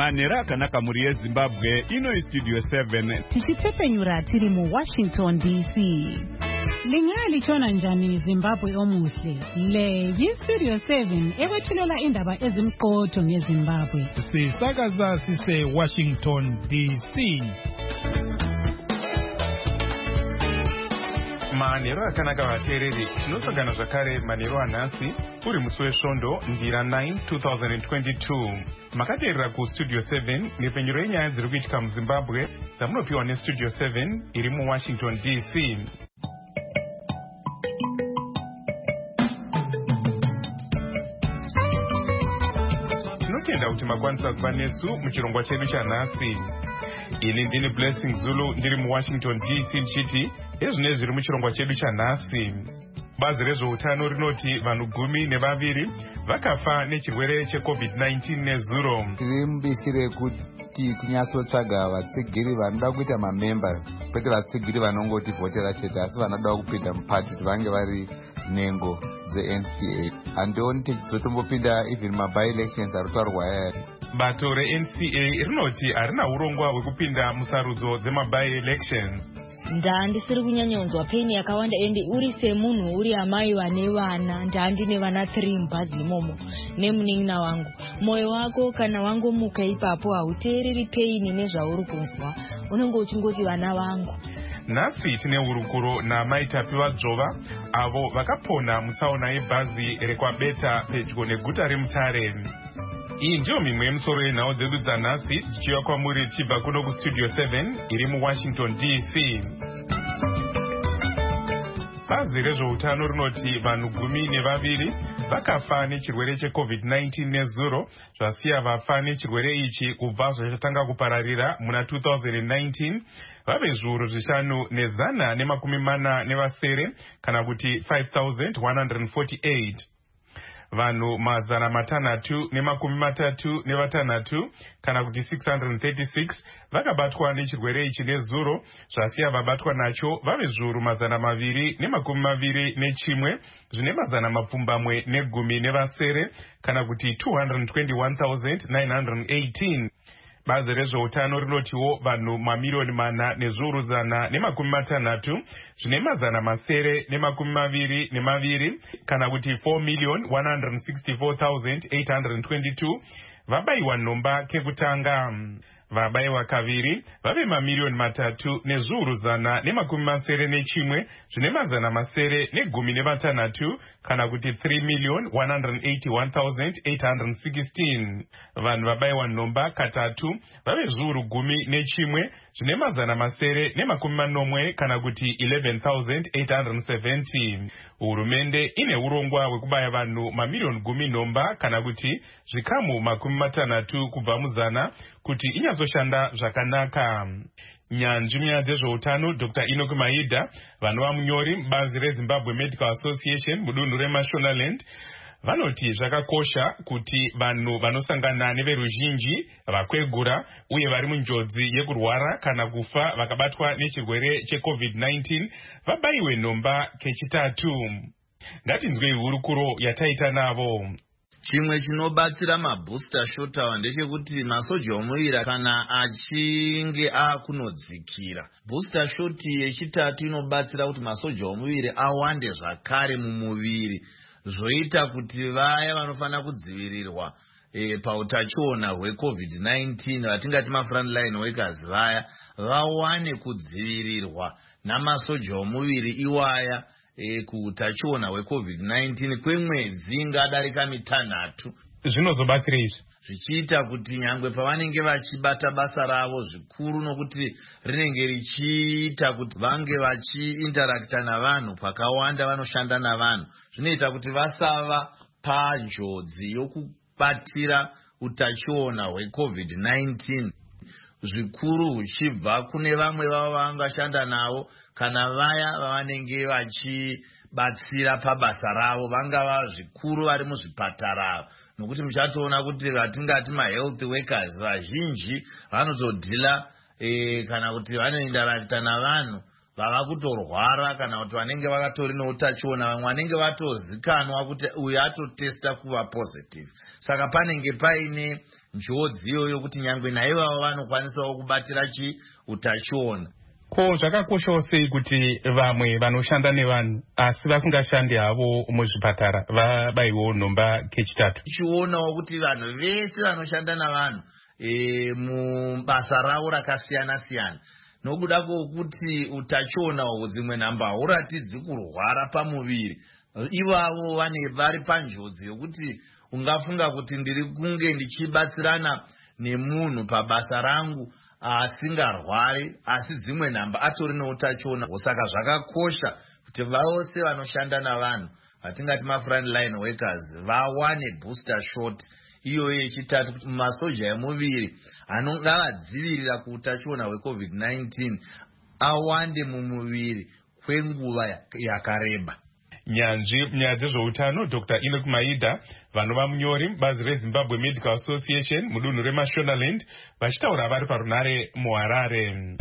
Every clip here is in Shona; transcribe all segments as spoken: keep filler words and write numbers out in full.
Manera kanaka muri yeZimbabwe ino studio seven. Tichitepenyura tiri mu Washington D C. Lingali chona njani Zimbabwe omuhle. Le yi studio seven ewethulela indaba ezimqotho ngeZimbabwe. Sisakaza sise Washington D C. Manero akanaka vateereri tinosangana zvakare manero anhasi uri musi wesvondo ndira nine twenty twenty-two. Makateerera kustudio seven nepenyero yenyaya dziri kuitika muZimbabwe dzamunopiwa nestudio seven iri muWashington D C. Tinotenda kuti makwanisa kuva nesu muchirongwa chedu chanhasi. Ini ndini Blessing Zulu ndiri muWashington D C ndichiti ezvine zviri muchirongwa chedu chanhasi. Bazi rezveutano rinoti vanhu gumi nevaviri vakafa nechirwere checovid nineteen nezuro. Tiri mubishi rekuti tinyatsotsvaga vatsigiri vanoda kuita mamembers, kwete vatsigiri vanongoti vhotera chete, asi vanoda kupinda mupati kuti vange vari nhengo dze-N C A. Handioni tichizotombopinda even maby-elections ari kutaurwa ayari. Bato re-N C A rinoti harina urongwa hwekupinda musarudzo dzemaby-elections. Ndandisiri kunyanyonzwa peni yakawanda ende uri semunhu uri amai vane vana, ndandine vana three mubhazi imomo nemunin'ina wangu. Moyo wako kana wangomuka ipapo hauteereri peini nezvauri kunzwa, unenge uchingoti vana vangu. Nhasi tine hurukuro naMai Tapiwa Dzova avo vakapona mutsaona yebhazi rekwabeta pedyo neguta reMutare. Iyi ndiyo mimwe yemusoro yenhau dzedu dzanhasi dzichiuya kwamuri tichibva kuno kustudio seven iri muWashington D C. Bazi rezveutano rinoti vanhu gumi nevaviri vakafa nechirwere checovid nineteen nezuro, zvasiya vafa nechirwere ichi kubva zvachatanga kupararira muna two thousand nineteen vave zviuru zvishanu nezana nemakumi mana nevasere kana kuti five thousand one hundred forty-eight. Vanhu mazana matanhatu nemakumi matatu nevatanhatu kana kuti six hundred thirty-six vakabatwa nechirwere ichi nezuro, zvasiya vabatwa nacho vave zviuru mazana maviri nemakumi maviri nechimwe zvine mazana mapfumbamwe negumi nevasere kana kuti two hundred twenty-one thousand nine hundred eighteen. Bazi rezveutano rinotiwo vanhu mamiliyoni mana nezviuru zana nemakumi matanhatu zvine mazana masere nemakumi maviri nemaviri kana kuti four million one hundred sixty-four thousand eight hundred twenty-two vabayiwa nhomba kekutanga. Vabayiwa kaviri vave mamiliyoni matatu nezviuru zana nemakumi masere nechimwe zvine mazana masere negumi nevatanhatu kana kuti three million one hundred eighty-one thousand eight hundred sixteen. Vanhu vabayiwa nhomba katatu vave zviuru gumi nechimwe zvine mazana masere nemakumi manomwe kana kuti eleven thousand eight hundred seventy. Hurumende ine urongwa hwekubaya vanhu mamiliyoni gumi nhomba kana kuti zvikamu makumi matanhatu kubva muzana kuti inyazoshanda zvakanaka. Nyanzvi munyaya dzezveutano Doctor Enoch Maida vanova munyori mubazi reZimbabwe Medical Association mudunhu reMashonaland vanoti zvakakosha kuti vanhu vanosangana neveruzhinji vakwegura uye vari munjodzi yekurwara kana kufa vakabatwa nechirwere checovid nineteen vabayiwe nhomba kechitatu. Ngatinzwei hurukuro yataita navo. Chimwe chinobatsira mabooster shot awa ndechekuti masoja omuviri kana achinge akunodzikira, booster shot yechitatu inobatsira kuti masoja omuviri awande zvakare mumuviri, zvoita kuti vaya vanofana kudzivirirwa e, pautachiona hwecovid nineteen vatingati mafrontline workers vaya vawane kudzivirirwa namasoja omuviri iwaya E, kuutachiona hwecovid nineteen kwemwedzi ingadarika mitanhatu. Zvinozobatsira izvi zvichiita kuti nyangwe pavanenge vachibata basa ravo zvikuru nokuti rinenge richiita kuti vange vachiinterakta navanhu pakawanda, vanoshanda navanhu, zvinoita kuti vasava panjodzi yokubatira utachiona hwecovid nineteen, zvikuru huchibva kune vamwe vavo vangashanda navo kana vaya vavanenge vachibatsira pabasa ravo, vangava zvikuru vari muzvipatara, nokuti muchatoona kuti vatingati mahealth workers vazhinji vanotodhila e, kana kuti vanoindarakta navanhu vava kutorwara kana kuti vanenge vakatori neutachiona, vamwe vanenge vatozikanwa kuti uyu atotesta kuva positive. Saka panenge paine njodzi iyoyo kuti nyangwe naivavo vanokwanisawo kubatira chi utachiona. Ko zvakakoshawo sei kuti vamwe vanoshanda nevanhu asi vasingashandi havo muzvipatara vabayiwo nhomba kechitatu? Tichionawo kuti vanhu vese vanoshanda navanhu e, mubasa ravo rakasiyana siyana, nokuda kwokuti utachiona hwedzimwe nhamba hauratidzi kurwara pamuviri, ivavo vane vari panjodzi yokuti ungafunga kuti ndiri kunge ndichibatsirana nemunhu pabasa rangu asingarwari asi dzimwe nhamba atori neutachiona. Saka zvakakosha kuti vose vanoshanda navanhu vatingati ma-front line workers vawane booster shot iyoyo yechitatu, kuti masoja emuviri anonga vadzivirira kuutachiona hwecovid nineteen awande mumuviri kwenguva yakareba. Nyanzvi nyaya dzezveutano Doctor Enoch Maida, vanova munyori mubazi reZimbabwe Medical Association mudunhu reMashonaland, vachitaura vari parunare muHarare.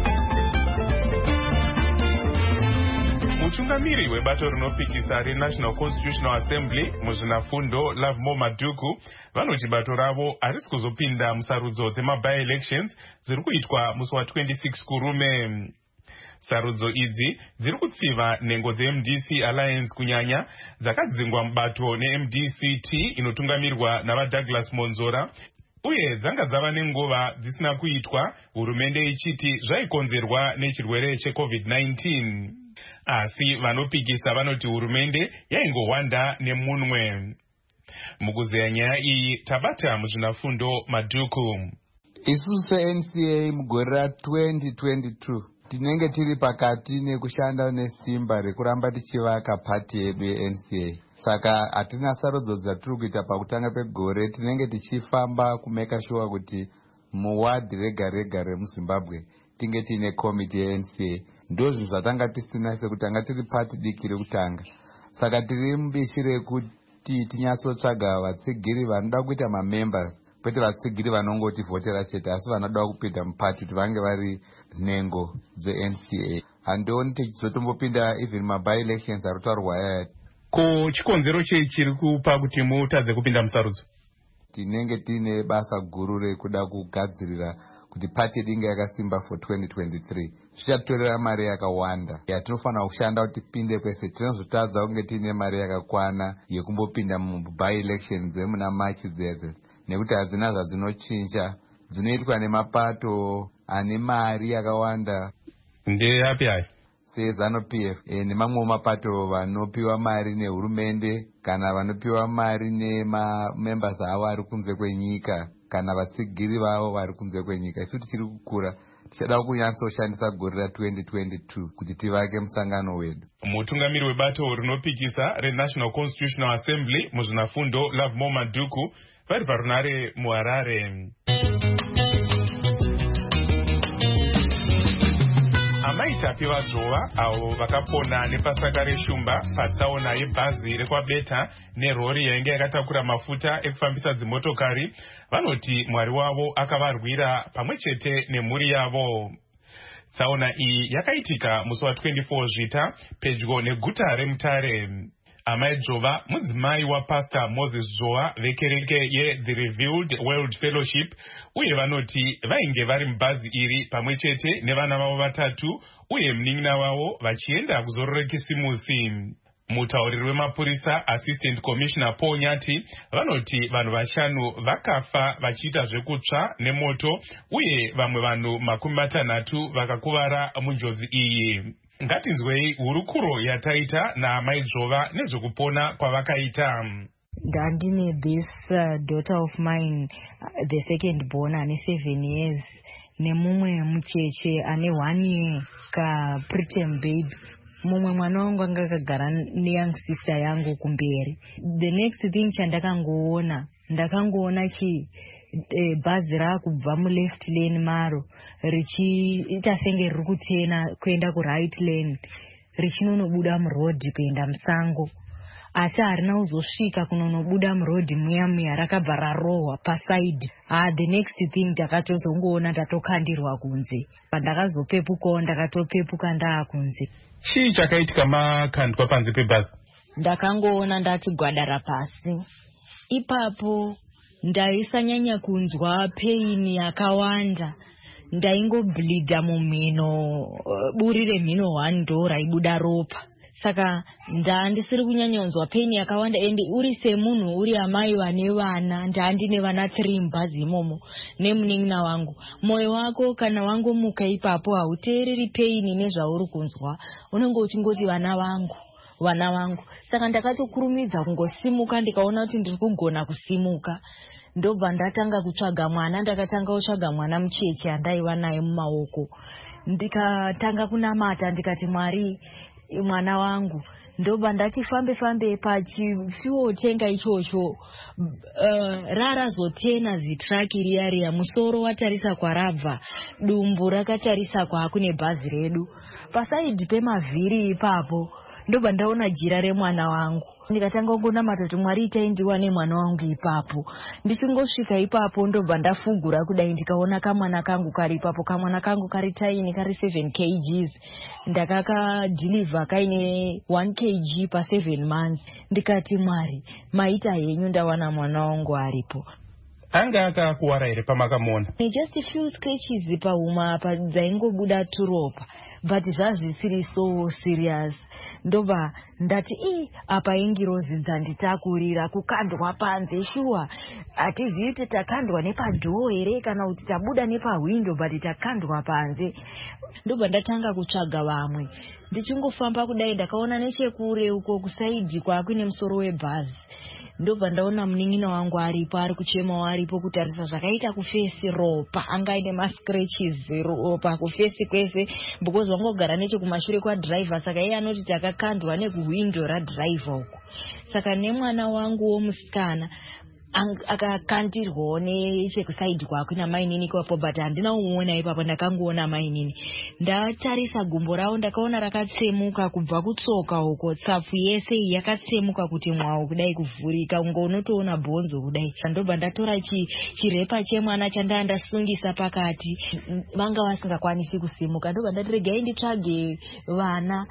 Mutungamiri webato rinopikisa reNational Constitutional Assembly muzvinafundo Lovemore Maduku vanoti bato ravo harisi kuzopinda musarudzo dzema-by-elections dziri kuitwa musi wa26 kurume. Sarudzo idzi dziri kutsiva nhengo dze-M D C Alliance kunyanya dzakadzingwa mubato ne-M D C T inotungamirwa navaDouglas Monzora, uye dzanga dzava nenguva dzisina kuitwa, hurumende ichiti zvaikonzerwa nechirwere checovid nineteen. Asi vanopikisa vanoti hurumende yaingowanda nemunwe. Mukuzeya nyaya iyi tabata muzvinafundo Maduku. Isusu se-N C A mugore ra twenty twenty-two tinenge tiri pakati nekushanda nesimba rekuramba tichivaka pati yedu ye-N C A. Saka hatina sarudzo dzatiri kuita pakutanga pegore, tinenge tichifamba kumeka sure kuti muwadhi rega rega remuZimbabwe tinge tiine komiti ye-N C A. Ndo zvinhu zvatanga tisina sekutanga tiri pati diki rekutanga. Saka tiri mubishi rekuti tinyatsotsvaga vatsigiri vanoda kuita mamembers, kwete vatsigiri vanongoti vhotera chete, asi vanoda kupinda mupati kuti vange vari nhengo dze-N C A. Handioni tichizotombopinda even ma-by-elections ari kutaurwa yaya. Ko chikonzero chei chiri kupa kuti mutadze kupinda musarudzo? Tinenge tiine basa guru rekuda kugadzirira kuti pati yedu inge yakasimba for twenty twenty-three. Zvichatitorera mari yakawanda yatinofanira kushanda kuti tipinde kwese. Tinozotadza kunge tiine mari yakakwana yekumbopinda mu-by-elections dzemuna March dzedze, nekuti hadzina zvadzinochinja, dzinoitwa nemapato ane mari yakawanda. Ndeyapi hayi? seZANU-P F e, nemamwe mapato vanopiwa mari nehurumende kana vanopiwa mari nemamembers avo ari kunze kwenyika kana vatsigiri vavo vari kunze kwenyika. Isu tichiri kukura tichada kunyatsoshandisa gore ra twenty twenty-two kuti tivake musangano wedu. Mutungamiri webato rinopikisa reNational Constitutional Assembly muzvinafundo Lovemore Maduku vari parunare muHarare. Amaitapi vadzova avo vakapona nepasaka reshumba patsaona yebhazi rekwabeta nerori yainge yakatakura mafuta ekufambisa dzimotokari vanoti mwari wavo akavarwira pamwe chete nemhuri yavo. Tsaona iyi yakaitika musi wa twenty-four zvita pedyo neguta reMutare. Amai Dzova mudzimai waPastor Moses Zoa vekereke yeThe Revealed World Fellowship, uye vanoti vainge vari mubhazi iri pamwe chete nevana vavo vatatu uye munin'ina wavo vachienda kuzorora kisimusi. Mutauriri wemapurisa Assistant Commissioner Paul Nyati vanoti vanhu vashanu vakafa vachiita zvekutsva nemoto uye vamwe vanhu makumi matanhatu vakakuvara munjodzi iyi. Ngatinzwei hurukuro yataita naamai Dzova nezvekupona kwavakaita. Ndandine this uh, daughter of mine, uh, the second born ane seven years, nemumwe mucheche ane one year ka preterm baby. Mumwe mwana wangu anga akagara neyoung sister yangu kumberi. The next thing chandakangoona, ndakangoona chi e, bhazi raakubva mu left lane maro richiita senge riri kutena kuenda ku right lane richinonobuda murodhi kuenda musango, asi harina kuzosvika kunonobuda murodhi muya muya, rakabva rarohwa pasaidi. Ah, the next thing ndakatozongoona ndatokandirwa kunze. Pandakazopepukawo ndakatopepuka ndaakunze. Chii chakaitika makandwa panze pebhazi? Ndakangoona ndati gwadara pasi. Ipapo ndaisanyanya kunzwa pain yakawanda. Ndaingobleeda mumhino, buri remhino one ndo raibuda ropa. Saka ndandisiri kunyanyonzwa pain yakawanda ende uri semunhu uri amai vane vana, ndandine vana three mubhazi imomo nemunin'ina wangu. Moyo wako kana wangomuka ipapo hauteereri pain nezvauri kunzwa, unenge uchingoti vana vangu vana vangu. Saka ndakatokurumidza kungosimuka, ndikaona kuti ndiri kugona kusimuka. Ndobva ndatanga kutsvaga mwana, ndakatanga kutsvaga mwana mucheche andaiva naye mumaoko. Ndikatanga kunamata ndikati Mwari mwana wangu. Ndobva ndati fambe fambe pachifuwo tenga ichocho, uh, rarazotena zitraki riya riya, musoro watarisa kwarabva, dumbu rakatarisa kwakune bhazi redu. Pasaidhi pemavhiri ipapo ndobva ndaona jira remwana wangu. Ndikatanga kunamata kuti Mwari itai ndiwane mwana wangu ipapo. Ndichingosvika ipapo ndobva ndafugura kudai, ndikaona kamwana kangu kari ipapo. Kamwana kangu kari taini, kari seven kilograms. Ndakakadhiliva kaine one kilogram pa seven months. Ndikati Mwari, maita henyu ndawana mwana wangu aripo. Anga akakuwara here pamakamona? Just a few scratches pahuma apa dzaingobuda turopa, but zvazvisiri so serious. Ndobva ndati i apa ingirozi dzanditakurira kukandwa panze. Shuwa hatizivi kuti takandwa nepadhoo here kana kuti tabuda nepawindo, but takandwa panze. Ndobva ndatanga kutsvaga vamwe. Ndichingofamba kudai ndakaona nechekure uko kusaidhi kwakune musoro webhazi. Ndobva ndaona munin'ina wangu aripo, ari kuchema aripo kutarisa zvakaita kufesi ropa, anga ine mascratches ropa kufesi kwese, because wangogara nechekumashure kwadriver. Saka iye anoti takakandwa nekuwindo radriver uko. Saka nemwana wangu womusikana akakandirwawo nechekusaidhi kwako namainini kwapo, but handina kumuona ipapo, ndakangoona mainini. Ndatarisa gumbo rawo ndakaona rakatsemuka kubva kutsoka uko, tsapfu yese yakatsemuka kuti mwawo kudai kuvhurika, ungo unotoona bhonzo kudai. Ndobva ndatora chi, chirepa chemwana chandaa ndasungisa pakati, vanga vasingakwanisi kusimuka. Ndobva ndati regai nditsvage vana.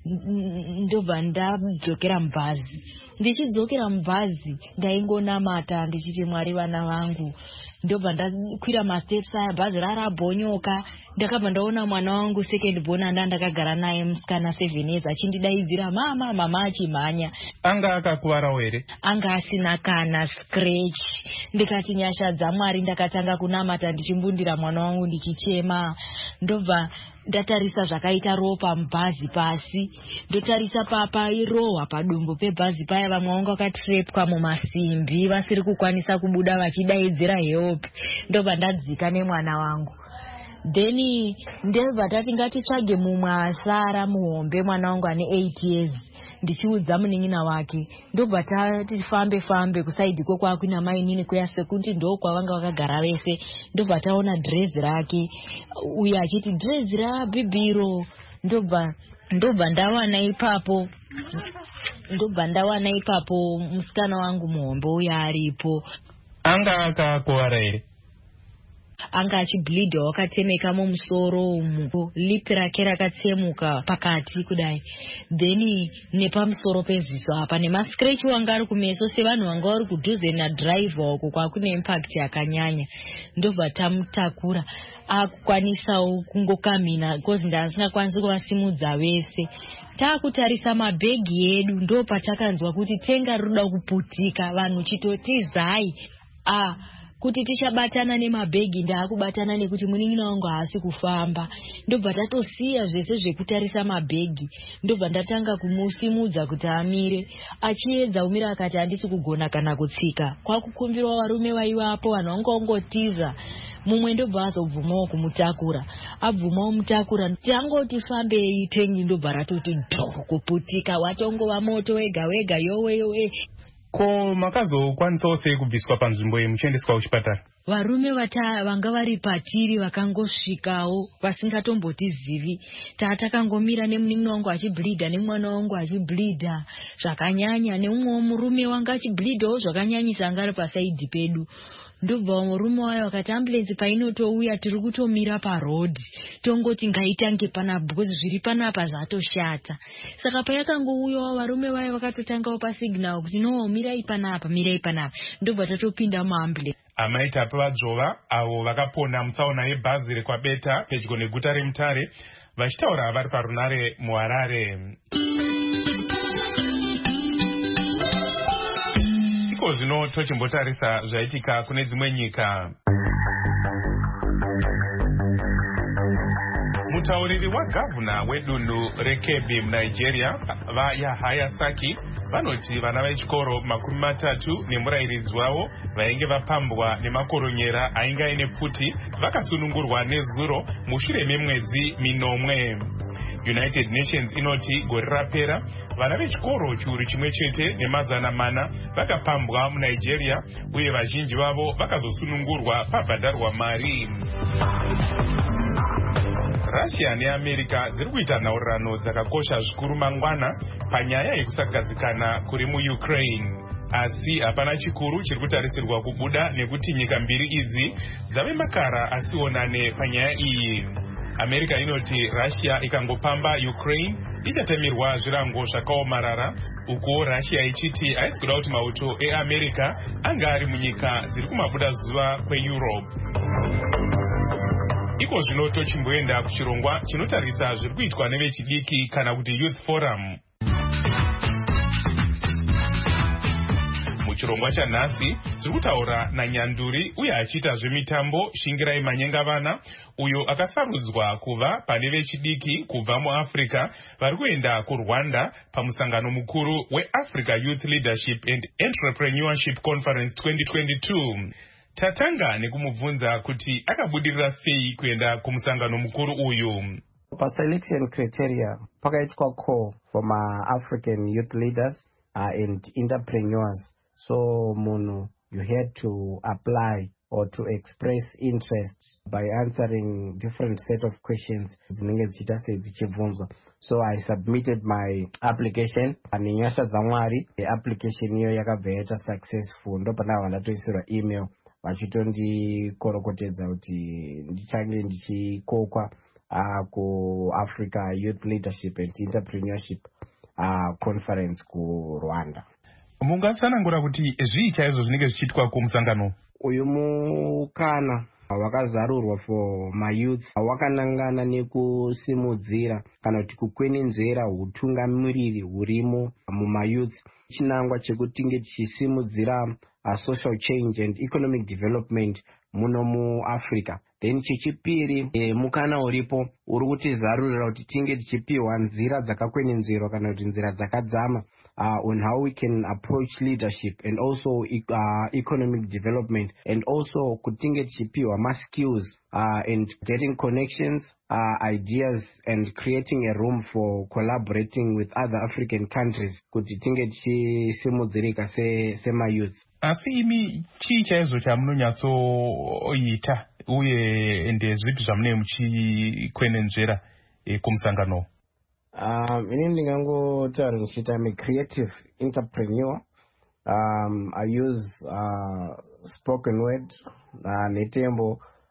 Ndobva ndadzokera mubhazi. Ndichidzokera mubhazi ndaingonamata ndichiti Mwari vana vangu. Ndobva ndakwira masteps aya, bhazi rarabhonyoka. Ndakabva ndaona mwana wangu second born anda ndakagara naye musikana seven years achindidaidzira mama mama achimhanya. Anga akakuwarawo here? Anga asina kana scratch. Ndikati nyasha dzaMwari, ndakatanga kunamata ndichimbundira mwana wangu ndichichema. Ndobva ndatarisa zvakaita ropa mubhazi pasi. Ndotarisa papa irohwa padumbu pebhazi paya, vamwe vanga vakatrepwa mumasimbi vasiri kukwanisa kubuda vachidaidzira help. Ndobva ndadzika nemwana wangu. Then ndobva tati ngatitsvage mumwe asara muhombe, mwana wangu ane eight years. Ndichiudza munin'ina wake. Ndobva tati fambe fambe kusaidhi kwakuna mainini kuya sekuti ndo kwavanga vakagara vese. Ndobva taona dress rake, uye achiti dress rabibiro. Ndobva ndobva ndawana ipapo ndobva ndawana ipapo musikana wangu muhombe uya aripo. Anga akakuwara here? Anga achibleedha, wakatemeka mumusoro umu, lipi rake rakatsemuka pakati kudai. Then nepamusoro peziso apa nemascratch wanga ari kumeso, sevanhu vanga vari kudhuze nadriver uko kwakune impact yakanyanya. Ndobva tamutakura, akukwanisawo kungokamina because ndasingakwanisi kuvasimudza vese. Takutarisa mabhegi edu, ndo patakanzwa kuti tenga rinoda kuputika, vanhu chitotizai. Ah, kuti tichabatana nemabhegi, ndaakubatana nekuti munin'ina wangu haasi kufamba. Ndobva tatosiya zvese zvekutarisa mabhegi. Ndobva ndatanga kumusimudza kuti amire. Achiedza umira akati handisi kugona kana kutsika. Kwakukumbirwa varume vaivapo, vanhu vanga vangotiza. Mumwe ndobva azobvumawo kumutakura. Abvumawo mutakura, tangoti fambei tengi, ndobva ratoti dhoo kuputika, watongova moto wega wega yowe yowe. Ko makazokwanisawo sei kubviswa panzvimbo iyi muchiendeswa kuchipatara? Varume vata vanga vari patiri vakangosvikawo vasingatombotizivi. Tatakangomira nemunin'ina wangu achibleedha nemwana wangu achibleedha zvakanyanya, nemumwe murume wanga achibleedhawo zvakanyanyisa anga ari pasaidhi pedu. ndobva murume wayo wakati ambulance painotouya tiri kutomira parodhi tongoti ngaitange panapa because zviri panapa zvatoshata. Saka payakangouyawo varume vayo vakatotangawo pasignal kuti no mirai panapa mirai panapa ndobva tatopinda muambulance. Amaita pavadzova avo vakapona mutsaona yebhazi rekwabeta pedyo neguta reMutare vachitaura vari parunare muHarare. Iko zvino tochimbotarisa zvaitika kune dzimwe nyika. Mutauriri wagavhuna wedunhu reKebbi muNigeria vaYahaya Saki vanoti vana vechikoro makumi matatu nemurairidzi wavo vainge vapambwa nemakoronyera ainge aine pfuti vakasunungurwa nezuro mushure memwedzi minomwe. United Nations inoti gore rapera vana vechikoro chiuru chimwe chete nemazana mana vakapambwa muNigeria uye vazhinji vavo vakazosunungurwa pabhadharwa mari. Russia neAmerica dziri kuita nhaurirano dzakakosha zvikuru mangwana panyaya yekusagadzikana kuri muUkraine. Asi hapana chikuru chiri kutarisirwa kubuda nekuti nyika mbiri idzi dzave makara asionane panyaya iyi. America inoti Russia ikangopamba Ukraine ichatemerwa zvirango zvakaomarara, uko Russia ichiti haisi kuda kuti mauto eAmerica anga ari munyika dziri kumabuda zuva kweEurope. Iko zvino tochimboenda kuchirongwa chinotarisa zviri kuitwa nevechidiki kana kuti Youth Forum. Muchirongwa chanhasi tiri kutaura naNyanduri uye achiita zvemitambo Shingirai Manyengavana uyo akasarudzwa kuva pane vechidiki kubva muAfrica vari kuenda kuRwanda pamusangano mukuru weAfrica Youth Leadership and Entrepreneurship Conference twenty twenty-two. Tatanga nekumubvunza kuti akabudirira sei kuenda kumusangano mukuru uyu. Pa selection criteria pakaitwa call for my African youth leaders uh, and entrepreneurs. So munhu, you had to apply or to express interest by answering different set of questions. So I submitted my application and in Yasha Zamwari, the application iyo yakabva successful. Ndo pana vandatoisirwa email vachitondikorokotedza kuti ndichange ndichikokwa uh, ku Africa Youth Leadership and Entrepreneurship uh, Conference ku Rwanda. Mungatsanangura kuti zvii chaizvo zvinenge zvichiitwa kumusangano uyu? Mukana wakazarurwa for my youth wakanangana nekusimudzira kana kuti kukwenenzvera utungamiriri hurimo mumayouth, chinangwa chekutinge tichisimudzira a social change and economic development muno muAfrica. Then chechipiri e, mukana uripo uri kutizarurira kuti tinge tichipiwa nzira dzakakwenenzverwa kana kuti nzira dzakadzama uh, on how we can approach leadership and also uh, economic development, and also kutinge tichipiwa ma skills uh, and getting connections, uh, ideas and creating a room for collaborating with other African countries kuti tinge tichisimudzirika se sema youth. Asi imi chii chaizvo chamunonyatsoita uye ende zvipi zvamunenge muchikwenenzvera e, kumusangano? Um, ini ndingangotaura ndichiti I'm a creative entrepreneur. Um, I use uh, spoken word uh, netembo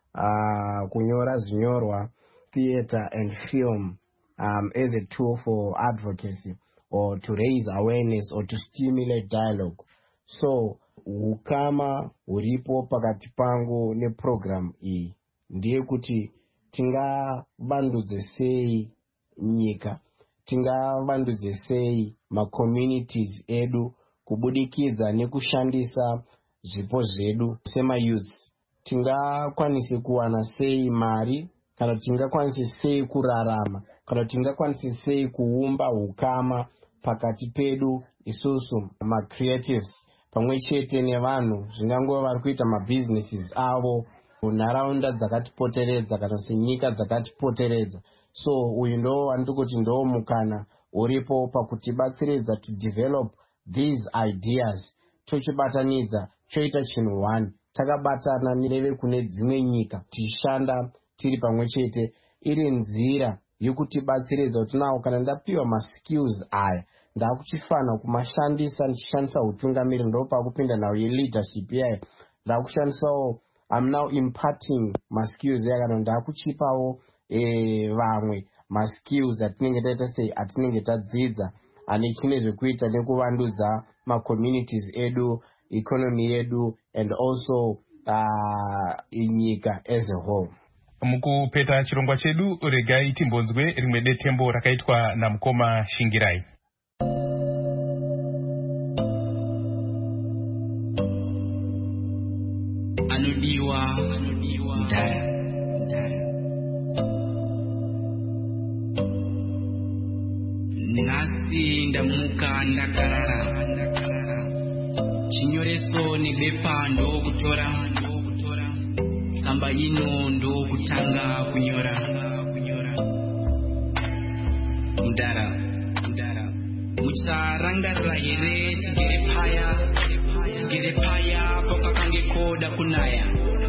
uh, kunyora zvinyorwa, theater and film um, as a tool for advocacy or to raise awareness or to stimulate dialogue. So ukama uripo pakati pangu neprogram iyi ndiye kuti tingavandudze sei nyika, tingavandudze sei macommunities edu kubudikidza nekushandisa zvipo zvedu sema youth. Tingakwanise kuwana sei mari, kana tingakwanise sei kurarama, kana tingakwanise sei kuumba ukama pakati pedu isusu ma creatives pamwe chete nevanhu zvingangova vari kuita mabusinesses avo munharaunda dzakatipoteredza kana senyika dzakatipoteredza. So uyu ndo wandikuti ndo mukana uripo pakutibatsiridza to develop these ideas, tochibatanidza choita chinhu one, takabatana nireve kune dzimwe nyika tishanda tiri pamwe chete, iri nzira yokutibatsiridza kuti nawo kana ndapiwa ma skills aya ndakuchifana kumashandisa ndichishandisa utungamiri, ndo pakupinda nawo ye leadership yaye ndakushandisawo I'm now imparting ma skills yakano ndakuchipawo eh vamwe ma skills atinenge taita sei atinenge tadzidza ane chine zvekuita nekuvandudza ma communities edu, economy yedu, and also uh, inyika as a whole. Mukupeta chirongwa chedu regai timbonzwe rimwe detembo rakaitwa namukoma Shingirai. Anodiwa anodiwa ndaya ndaya nasi ndamuka ndakarara ndakarara chinyoreso nebepa ndo kutora samba ino ndo kutanga kunyora mudara mudara mucharangarira here tigere paya tigere paya pakakange koda kunaya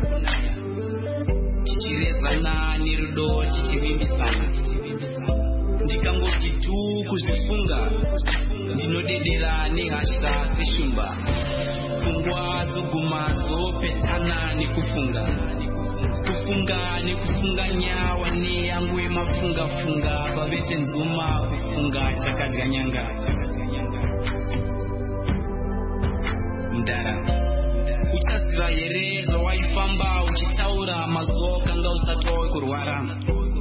tichirezana nerudo tichivimbisana ndikangoti tu kuzvifunga ndinodedera nehasha seshumba pfungwa dzoguma dzopetana nekufunga kufunga nekufunganya wane yangu yemafunga funga pavete nzuma kufunga chakadya nyanga mudara uchaziva here zvawaifamba uchitaura mazuva kanga usatowe kurwara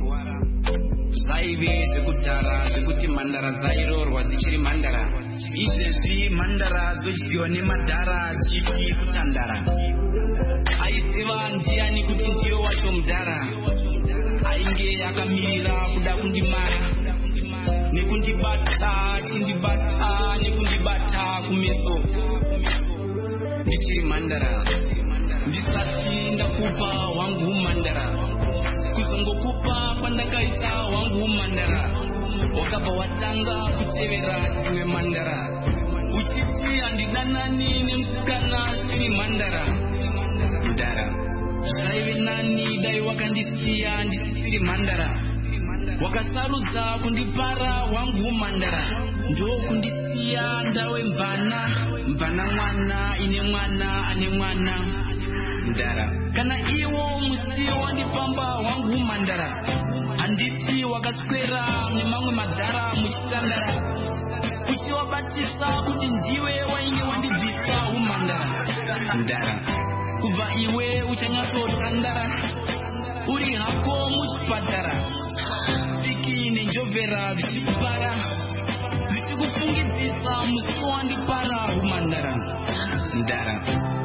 zvaive zvekudhara zvekuti mhandara dzairorwa dzichiri mhandara izvezvi mhandara dzodyiwa nemadhara dzichiti kutandara aiziva ndiani kuti ndiyo wacho mudhara ainge akamirira kuda kundimara nekundibata chindibata nekundibata kumeso ndichiri mhandara ndisati ndakupa wangu mhandara kuzongokupa kwandakaita wangu mhandara wakabva watanga kutevera dzimwe mhandara uchiti handidanani nemusikana siri mhandara mudara zvaive nani dai wakandisiya ndisiri mhandara wakasarudza kundipara wangu mhandara ndo kundisiya ndawe mvana mvana mwana ine mwana ane mwana mudara kana iwo musi wandipamba wangu mhandara handiti wakaswera nemamwe madhara muchitandara uchiwabatisa kuti ndiwe wainge wandibvisa umhandara mudara kubva iwe uchanyatsotandara uri hako muchipatara siki nenjovhera vichikupara vichikufungidzisa musi wandipara umhandara mudara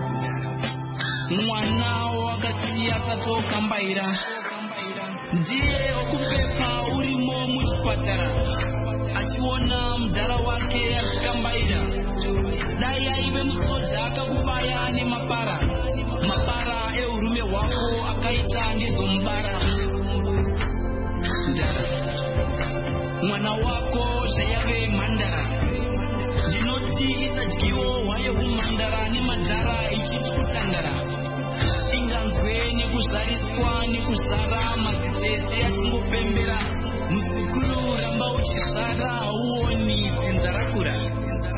mwana wakasiya satokambaira ndiye okupepa urimo muchipatara achiona mudhara wake achikambaira dai aive musoja akakubaya nemapara mapara eurume hwako akaita ndizomubara mudhara mwana wako zvayave mhandara ndinoti isadyiwo hwayo umhandara nemadhara ichiti kutandara inganzwe nekuzvariswa nekuzvara madzitete achingopembera muzukuru ramba uchizvara hauoni dzinza rakura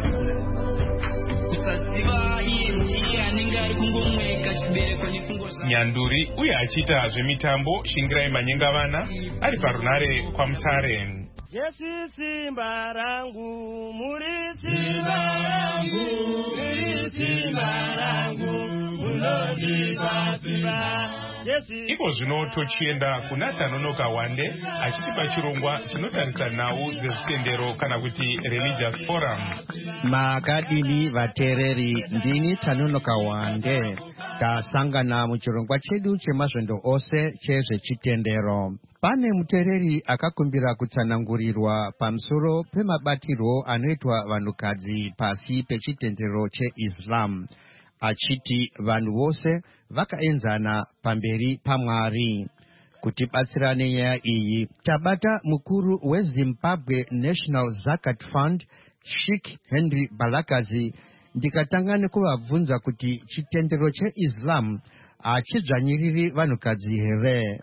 kusaziva iye ndiye anenge ari kungomweka chibereko nekungozvara nyanduri uye achiita zvemitambo Shingirai Manyengavana ari parunare kwaMutare. Jesu simba rangu, muri simba rangu, muri simba rangu, munondipa simba. Iko zvino tochienda kuna Tanonoka Wande achitipa chirongwa chinotarisa nhau dzezvitendero kana kuti religious forum. Makadini vatereri, ndini Tanonoka Wande, tasangana muchirongwa chedu chemasvondo ose chezvechitendero. Pane mutereri akakumbira kutsanangurirwa pamusoro pemabatiro anoitwa vanhukadzi pasi pechitendero cheIslam, achiti vanhu vose vakaenzana pamberi paMwari. Kutibatsira nenyaya iyi tabata mukuru weZimbabwe National Zakat Fund, Sheikh Henry Balakazi, ndikatanga nekuvabvunza kuti chitendero cheIslam hachidzvanyiriri vanhukadzi here.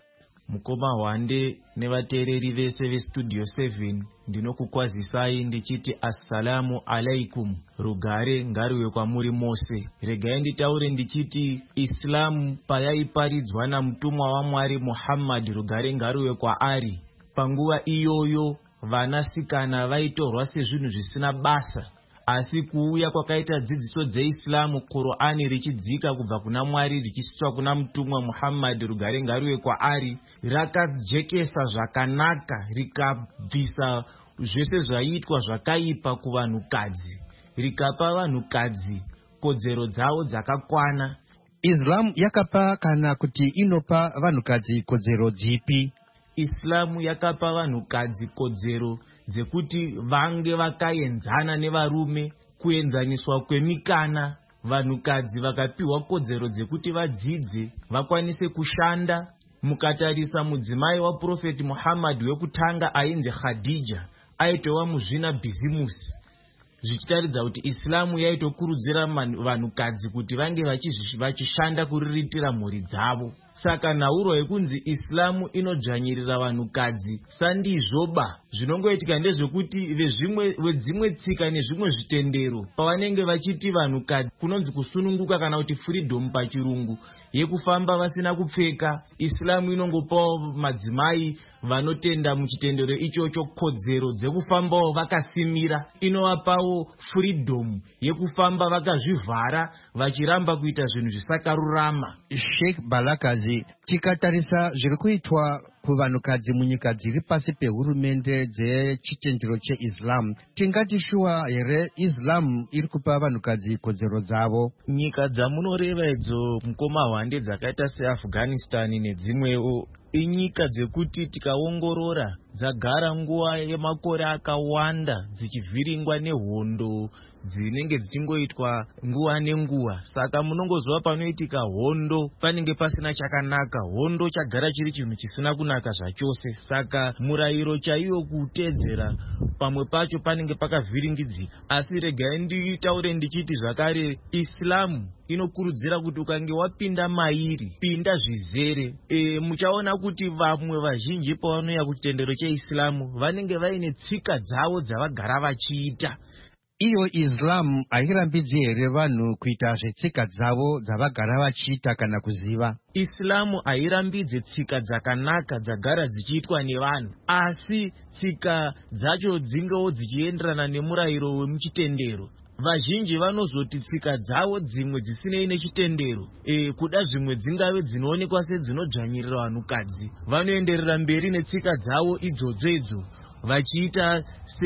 mukoma Hwande nevateereri vese vestudio seven ndinokukwazisai ndichiti assalamu alaikum, rugare ngaruwe kwamuri mose. Regai nditaure ndichiti Islamu payaiparidzwa namutumwa waMwari Muhammad, rugare ngaruwe kwaari, panguva iyoyo vanasikana vaitorwa sezvinhu zvisina basa, asi kuuya kwakaita dzidziso dzeIslamu, Qur'ani richidzika kubva kuna Mwari richisvitswa kuna mutumwa Muhammad, rugare ngaruwe kwaari, rakajekesa zvakanaka rikabvisa zvese zvaiitwa zvakaipa kuvanhukadzi, rikapa vanhukadzi kodzero dzavo dzakakwana. Islam yakapa kana kuti inopa vanhukadzi kodzero dzipi? Islamu yakapa vanhukadzi kodzero dzekuti vange vakaenzana nevarume, kuenzaniswa kwemikana. Vanhukadzi vakapiwa kodzero dzekuti vadzidze, vakwanise kushanda. Mukatarisa mudzimai waprofeti Muhammad wekutanga ainzi Khadija aitova muzvina bhizimusi, zvichitaridza kuti Islamu yaitokurudzira vanhukadzi kuti vange vachishanda kuriritira mhuri dzavo. Saka nhauro yekunzi Islamu inodzvanyirira vanhukadzi sandizvoba. Zvinongoitika ndezvekuti vezvimwe tsika nezvimwe zvitendero pavanenge vachiti vanhukadzi kunonzi kusununguka kana kuti freedom pachirungu, yekufamba vasina kupfeka, Islamu inongopawo madzimai vanotenda muchitendero ichocho kodzero dzekufambawo vakasimira. Inovapawo freedom yekufamba vakazvivhara vachiramba kuita zvinhu zvisakarurama. Sheikh Balakazi, tikatarisa zviri kuitwa kuvanhukadzi munyika dziri pasi pehurumende dzechitendero cheIslam, tingati shuwa here Islam iri kupa vanhukadzi kodzero dzavo? Nyika dzamunoreva idzo mukoma Hwande dzakaita seAfghanistan nedzimwewo inyika dzekuti tikaongorora dzagara nguva yemakore akawanda dzichivhiringwa nehondo dzinenge dzichingoitwa nguva nenguva. Saka munongozova panoitika hondo panenge pasina chakanaka, hondo chagara chiri chinhu chisina kunaka zvachose. Saka murayiro chaiyo kutedzera pamwe pacho panenge pakavhiringidzika. Asi regai nditaure ndichiti zvakare Islamu inokurudzira kuti ukange wapinda mairi, pinda zvizere. E, muchaona kuti vamwe vazhinji pavanoya kuchitendero cheIslamu vanenge vaine tsika dzavo dzavagara vachiita. Iyo Islam hairambidzi here vanhu kuita zvetsika dzavo dzavagara vachiita kana kuziva? Islamu hairambidze tsika dzakanaka dzagara dzichiitwa nevanhu, asi tsika dzacho dzingewo dzichienderana nemurayiro wemuchitendero. Vazhinji vanozoti tsika dzavo dzimwe dzisinei nechitendero, e, kuda zvimwe dzingave dzinoonekwa sedzinodzvanyirira vanhukadzi, vanoenderera mberi netsika dzavo idzodzo idzo vachiita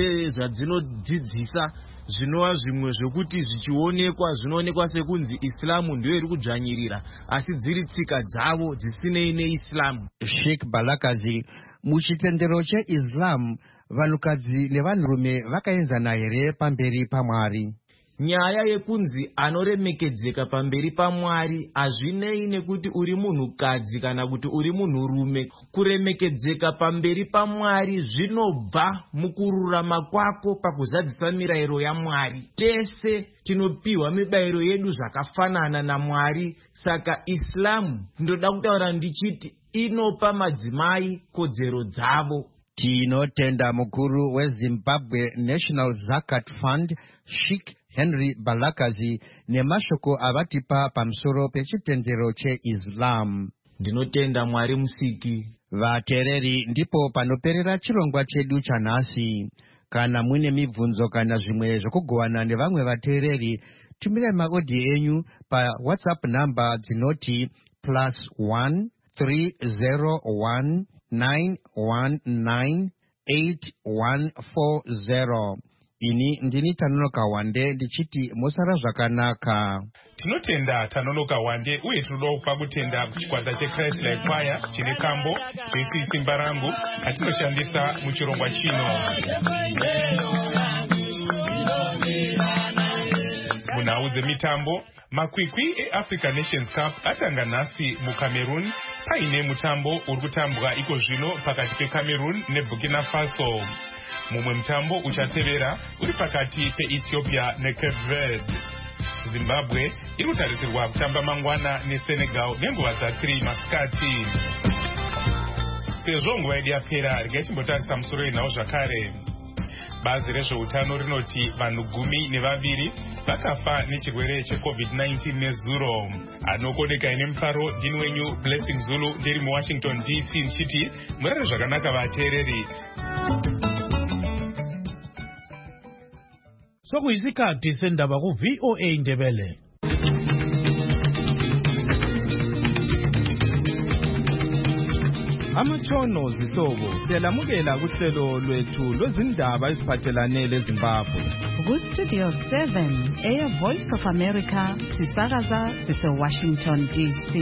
sezvadzinodzidzisa, zvinova zvimwe zvokuti zvichionekwa zvinoonekwa sekunzi Islamu ndiyo iri kudzvanyirira, asi dziri tsika dzavo dzisinei neIslamu. Sheikh Balakazi, muchitendero cheIslam vanhukadzi nevanhurume vakaenzana here pamberi paMwari? Nyaya yekunzi anoremekedzeka pamberi paMwari hazvinei nekuti uri munhukadzi kana kuti uri munhurume. Kuremekedzeka pamberi paMwari zvinobva mukururama kwako pakuzadzisa mirayiro yaMwari. Tese tinopiwa mibayiro yedu zvakafanana naMwari. Saka Islamu ndoda kutaura ndichiti inopa madzimai kodzero dzavo. Tinotenda mukuru weZimbabwe National Zakat Fund Sheikh Henry Balakazi nemashoko avatipa pamusoro pechitendero cheIslam. Ndinotenda Mwari musiki. Vateereri, ndipo panoperera chirongwa chedu chanhasi. Kana mune mibvunzo kana zvimwe zvokugovana nevamwe vateereri, tumirai maodhi enyu pa WhatsApp number dzinoti plus one three zero one nine one nine eight one four zero. Ini ndini Tanonoka Hwande ndichiti mosara zvakanaka. Tinotenda Tanonoka Hwande uye tinoda kupa kutenda kuchikwata cheChrist Life Choir chine kambo Jesu simba rangu atinoshandisa muchirongwa chino. Munhau dzemitambo, makwikwi eAfrican Nations Cup atanga nhasi muCameroon paine mutambo uri kutambwa iko zvino pakati peCameroon neBurkina Faso. Mumwe mutambo uchatevera uri pakati peEthiopia neCape Verde. Zimbabwe iri kutarisirwa kutamba mangwana neSenegal nenguva dzatiri masikati. sezvo nguva yedu yapera regai timbotarisa musoro yenhau zvakare. Bazi rezveutano rinoti vanhu gumi nevaviri vakafa nechirwere checovid nineteen nezuro. Anokoneka ine mufaro ndini wenyu Blessing Zulu ndiri muWashington D C ndichiti murare zvakanaka vateereri. Sokuyisikhathi sendaba ku V O A Ndebele. Amatshono zihlobo siyalamukela kuhlelo lwethu lwezindaba eziphathelane leZimbabwe. Ku Studio seven eya Voice of America sisakaza sise Washington D C.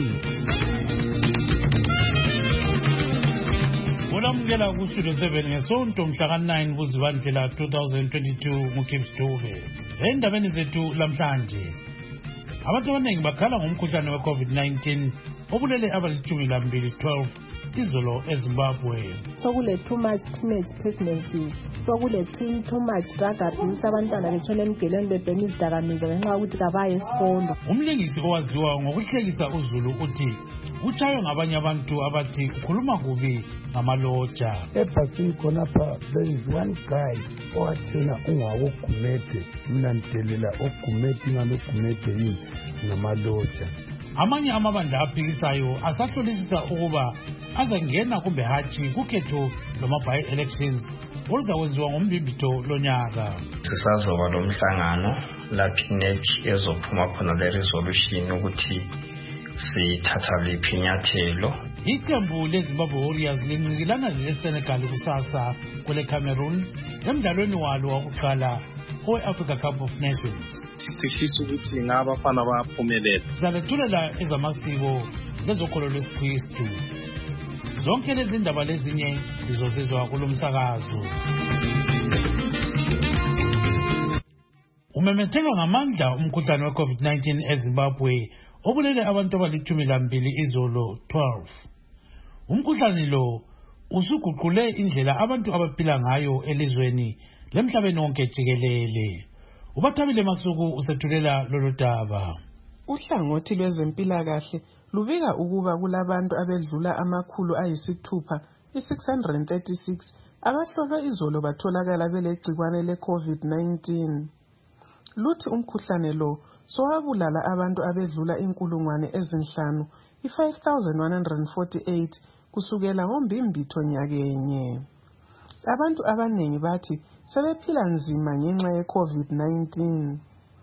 Olamukela ku Studio seven ngesonto mhla ka nine kuZibandlela twenty twenty-two nguKips Dube. Endabeni zethu lamhlanje abantu abaningi bakhala ngomkhuhlane weCovid nineteen obulele abalithumi lambili twelve izolo eZimbabwe. Sokule too much teenage pregnancies, sokule too much drug abuse, abantwana betshona emgelweni bebhema izidakamizwa ngenxa yokuthi kabaye esikolo. Umlingisi owaziwa ngokuhlekisa uZulu uthi utshaywe ngabanye abantu abathi ukhuluma kubi ngamalotsha. Ebhasini khonapha there is one guy owathena ungawogumede mina ndelela ogumede ngalogumede yini ngamalotsha. Amanye amabandla aphikisayo asahlolisisa ukuba azangena kumbe hatshi kukhetho lwama-by-elections oluzakwenziwa ngombimbito lonyaka. Sisazoba lomhlangano lapho I N E C ezophuma khona le resolution ukuthi sithatha liphi inyathelo. Iqembu leZimbabwe Warriors lincikilana leSenegal kusasa kule Cameroon emdlalweni walo wokuqala owe-Africa Cup of Nations. Sifisa ukuthi ngabafana baphumelele. Sizalethulela ezamasiko lezokholo lwesikristu. Zonke lezi ndaba lezinye zizozizwa kulo msakazo. Umemetheka ngamandla umkhuhlane weCovid nineteen eZimbabwe obulele abantu abalithumi lambili izolo twelve. Umkhuhlane lo usuguqule indlela abantu abaphila ngayo elizweni lemhlabeni wonke jikelele. Ubathabile Masuku usethulela lolu daba. Uhlangothi lwezempilakahle lubika ukuba kulabantu abedlula amakhulu ayisithupha i-six hundred thirty-six abahlolwe izolo batholakala belegcikwane le-COVID nineteen. Luthi umkhuhlane lo sowabulala abantu abedlula inkulungwane ezinhlanu i-five thousand one hundred forty-eight kusukela ngombimbitho nyakenye. Abantu abanengi bathi sebephila nzima ngenxa ye-COVID nineteen.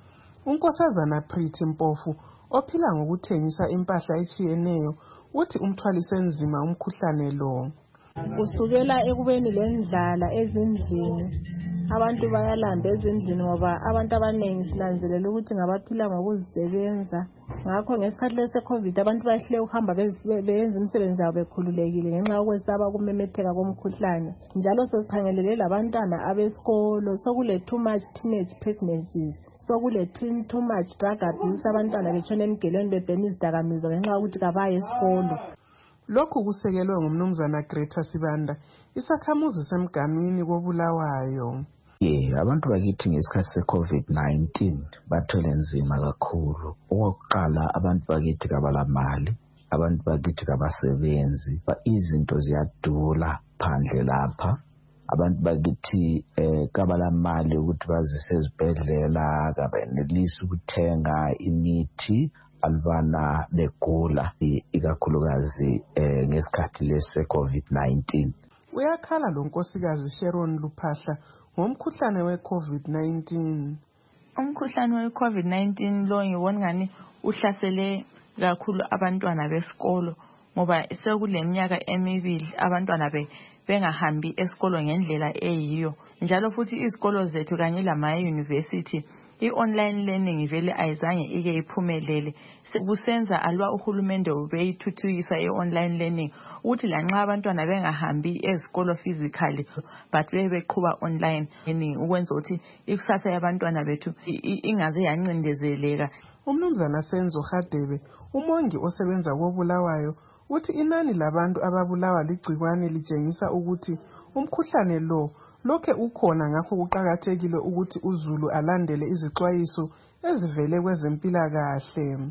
Unkosazana Pretty Mpofu ophila ngokuthengisa impahla etshiyeneyo uthi umthwalise nzima umkhuhlane lo. Kusukela ekubeni lendlala ezindlini, abantu bayalamba ezindlini ngoba abantu abanengi sinanzelela ukuthi ngabaphila ngokuzisebenza. Ngakho ngesikhathi lese COVID abantu bayehlule ukuhamba beyenza imisebenzi yabo bekhululekile ngenxa yokwesaba ukumemetheka komkhuhlane. Njalo sesikhangelele labantwana abesikolo, sokule too much teenage pregnancies, sokule too much drug abuse, abantwana betshona emgelweni bebhema izidakamizwa ngenxa yokuthi kabaye esikolo. Lokhu kusekelwe ngumnumzana Greta Sibanda, isakhamuzi semganwini koBulawayo. Yeah, abantu bakithi ngesikhathi se-COVID nineteen bathwele nzima kakhulu. Okokuqala abantu bakithi kabalamali, abantu bakithi kabasebenzi, izinto ziyadula phandle lapha. Abantu bakithi eh kabalamali ukuthi bazise ezibhedlela, kabenelisi ukuthenga imithi albana begula ikakhulukazi eh ngesikhathi lese COVID nineteen. Uyakhala lo nkosikazi Sharon Luphahla ngomkhuhlane we-COVID nineteen. Umkhuhlane we-COVID nineteen lo ngibona ngani uhlasele kakhulu abantwana besikolo ngoba sekuleminyaka emibili abantwana be bengahambi esikolo ngendlela eyiyo. Njalo futhi izikolo zethu kanye lama university i-online learning vele ayizange ike iphumelele. Kusenza alwa uhulumende ubeyithuthukisa i-online learning uthi lanxa abantwana bengahambi ezikolo physically but bebeqhuba online learning ukwenza ukuthi ikusasa yabantwana bethu ingaze yancindezeleka. Umnumzana Senzo Hadebe umongi osebenza koBulawayo uthi inani labantu ababulawa ligcikwane litshengisa ukuthi umkhuhlane lo lokhe ukhona, ngakho kuqakathekile ukuthi uZulu alandele izixwayiso ezivele kwezempilakahle.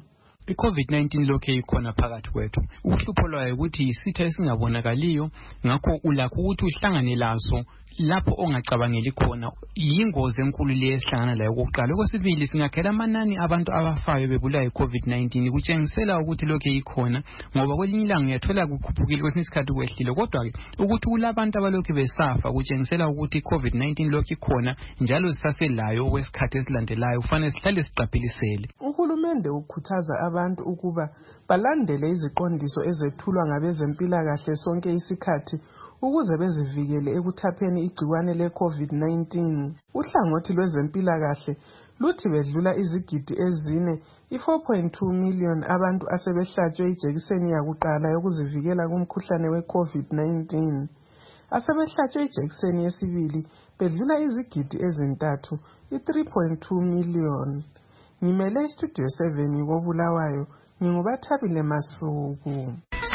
i-COVID nineteen lokhe ikhona phakathi kwethu. Uhlupho lwayo ukuthi isitho esingabonakaliyo, ngakho ulakho ukuthi uhlangane laso lapho ongacabangeli khona. Yingozi enkulu le esihlangana layo kokuqala. Okwesibili, singakhela amanani abantu abafayo bebulawa yi-COVID nineteen kutshengisela ukuthi lokhe ikhona, ngoba kwelinye ilanga uyathola kukhuphukile, kwesinye isikhathi kwehlile. Kodwa-ke ukuthi kulabantu abalokhu besafa kutshengisela ukuthi i-COVID nineteen lokhu ikhona njalo sisaselayo okwesikhathi esilandelayo. Kufanele sihlale siqaphelisele. Uhulumende ukhuthaza abantu ukuba balandele iziqondiso ezethulwa ngabezempilakahle sonke isikhathi ukuze bezivikele ekuthapheni igciwane le-COVID nineteen. Uhlangothi lwezempilakahle luthi bedlula izigidi ezine i-four point two million abantu asebehlatshwe ijekiseni yakuqala yokuzivikela kumkhuhlane we-COVID nineteen. Asebehlatshwe ijekiseni yesibili bedlula izigidi ezintathu i-three point two million. Ngimele istudio seven koBulawayo, ngingubathabile Masuku.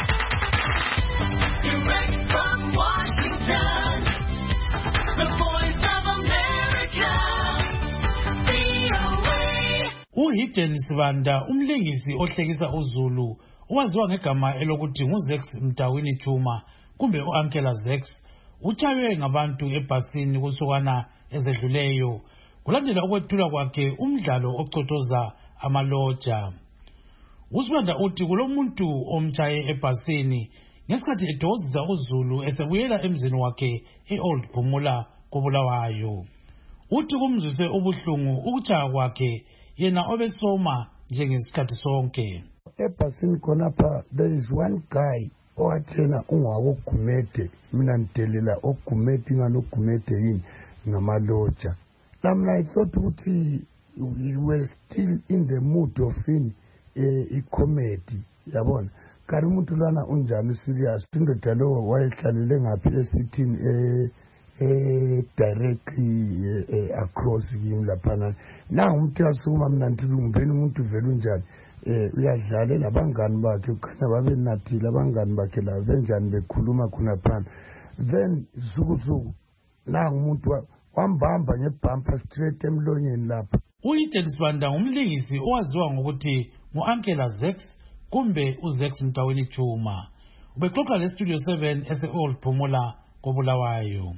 Direct from Washington, the voice of America, V O A. uHidden Sibanda, umlingisi ohlekisa uZulu, owaziwa ngegama elokuthi nguZex Mtawini Chuma kumbe uAnkela Zex, utshaywe ngabantu ebhasini kusukana ezedluleyo kulandela ukwethula kwakhe umdlalo ocotoza amaloja. uSibanda uthi kulomuntu omtshaye ebhasini ngesikhathi edozisa uZulu esebuyela emzini wakhe eOld Phumula koBulawayo. Uthi kumzwise ubuhlungu ukutshaya kwakhe yena obesoma njengesikhathi sonke. Ebhasini khonapha there is one guy owathena ungawogumede, mina ntelela ogumede ngalogumede yini ngamaloja. Lamna I thought ukuthi we were still in the mood of in a comedy, yabona. Kari umuntu lana unjani serious, indoda lo wayehlalele ngaphi esithini eh eh directly eh, across kimi laphana. Na umuntu asuma mina ntilu ngiveni umuntu vele unjani eh uyadlala labangani bakhe ukhanya babe nathile abangani bakhe la benjani bekhuluma khona phana. Then zuku zuku na umuntu wambamba ngebumper straight emlonyeni lapha. uHidden Sibanda umlingisi owaziwa ngokuthi nguAnkela Zex kumbe uZex Mtawini Chuma. Ubexoxa le Studio seven ese-Old Phumula koBulawayo.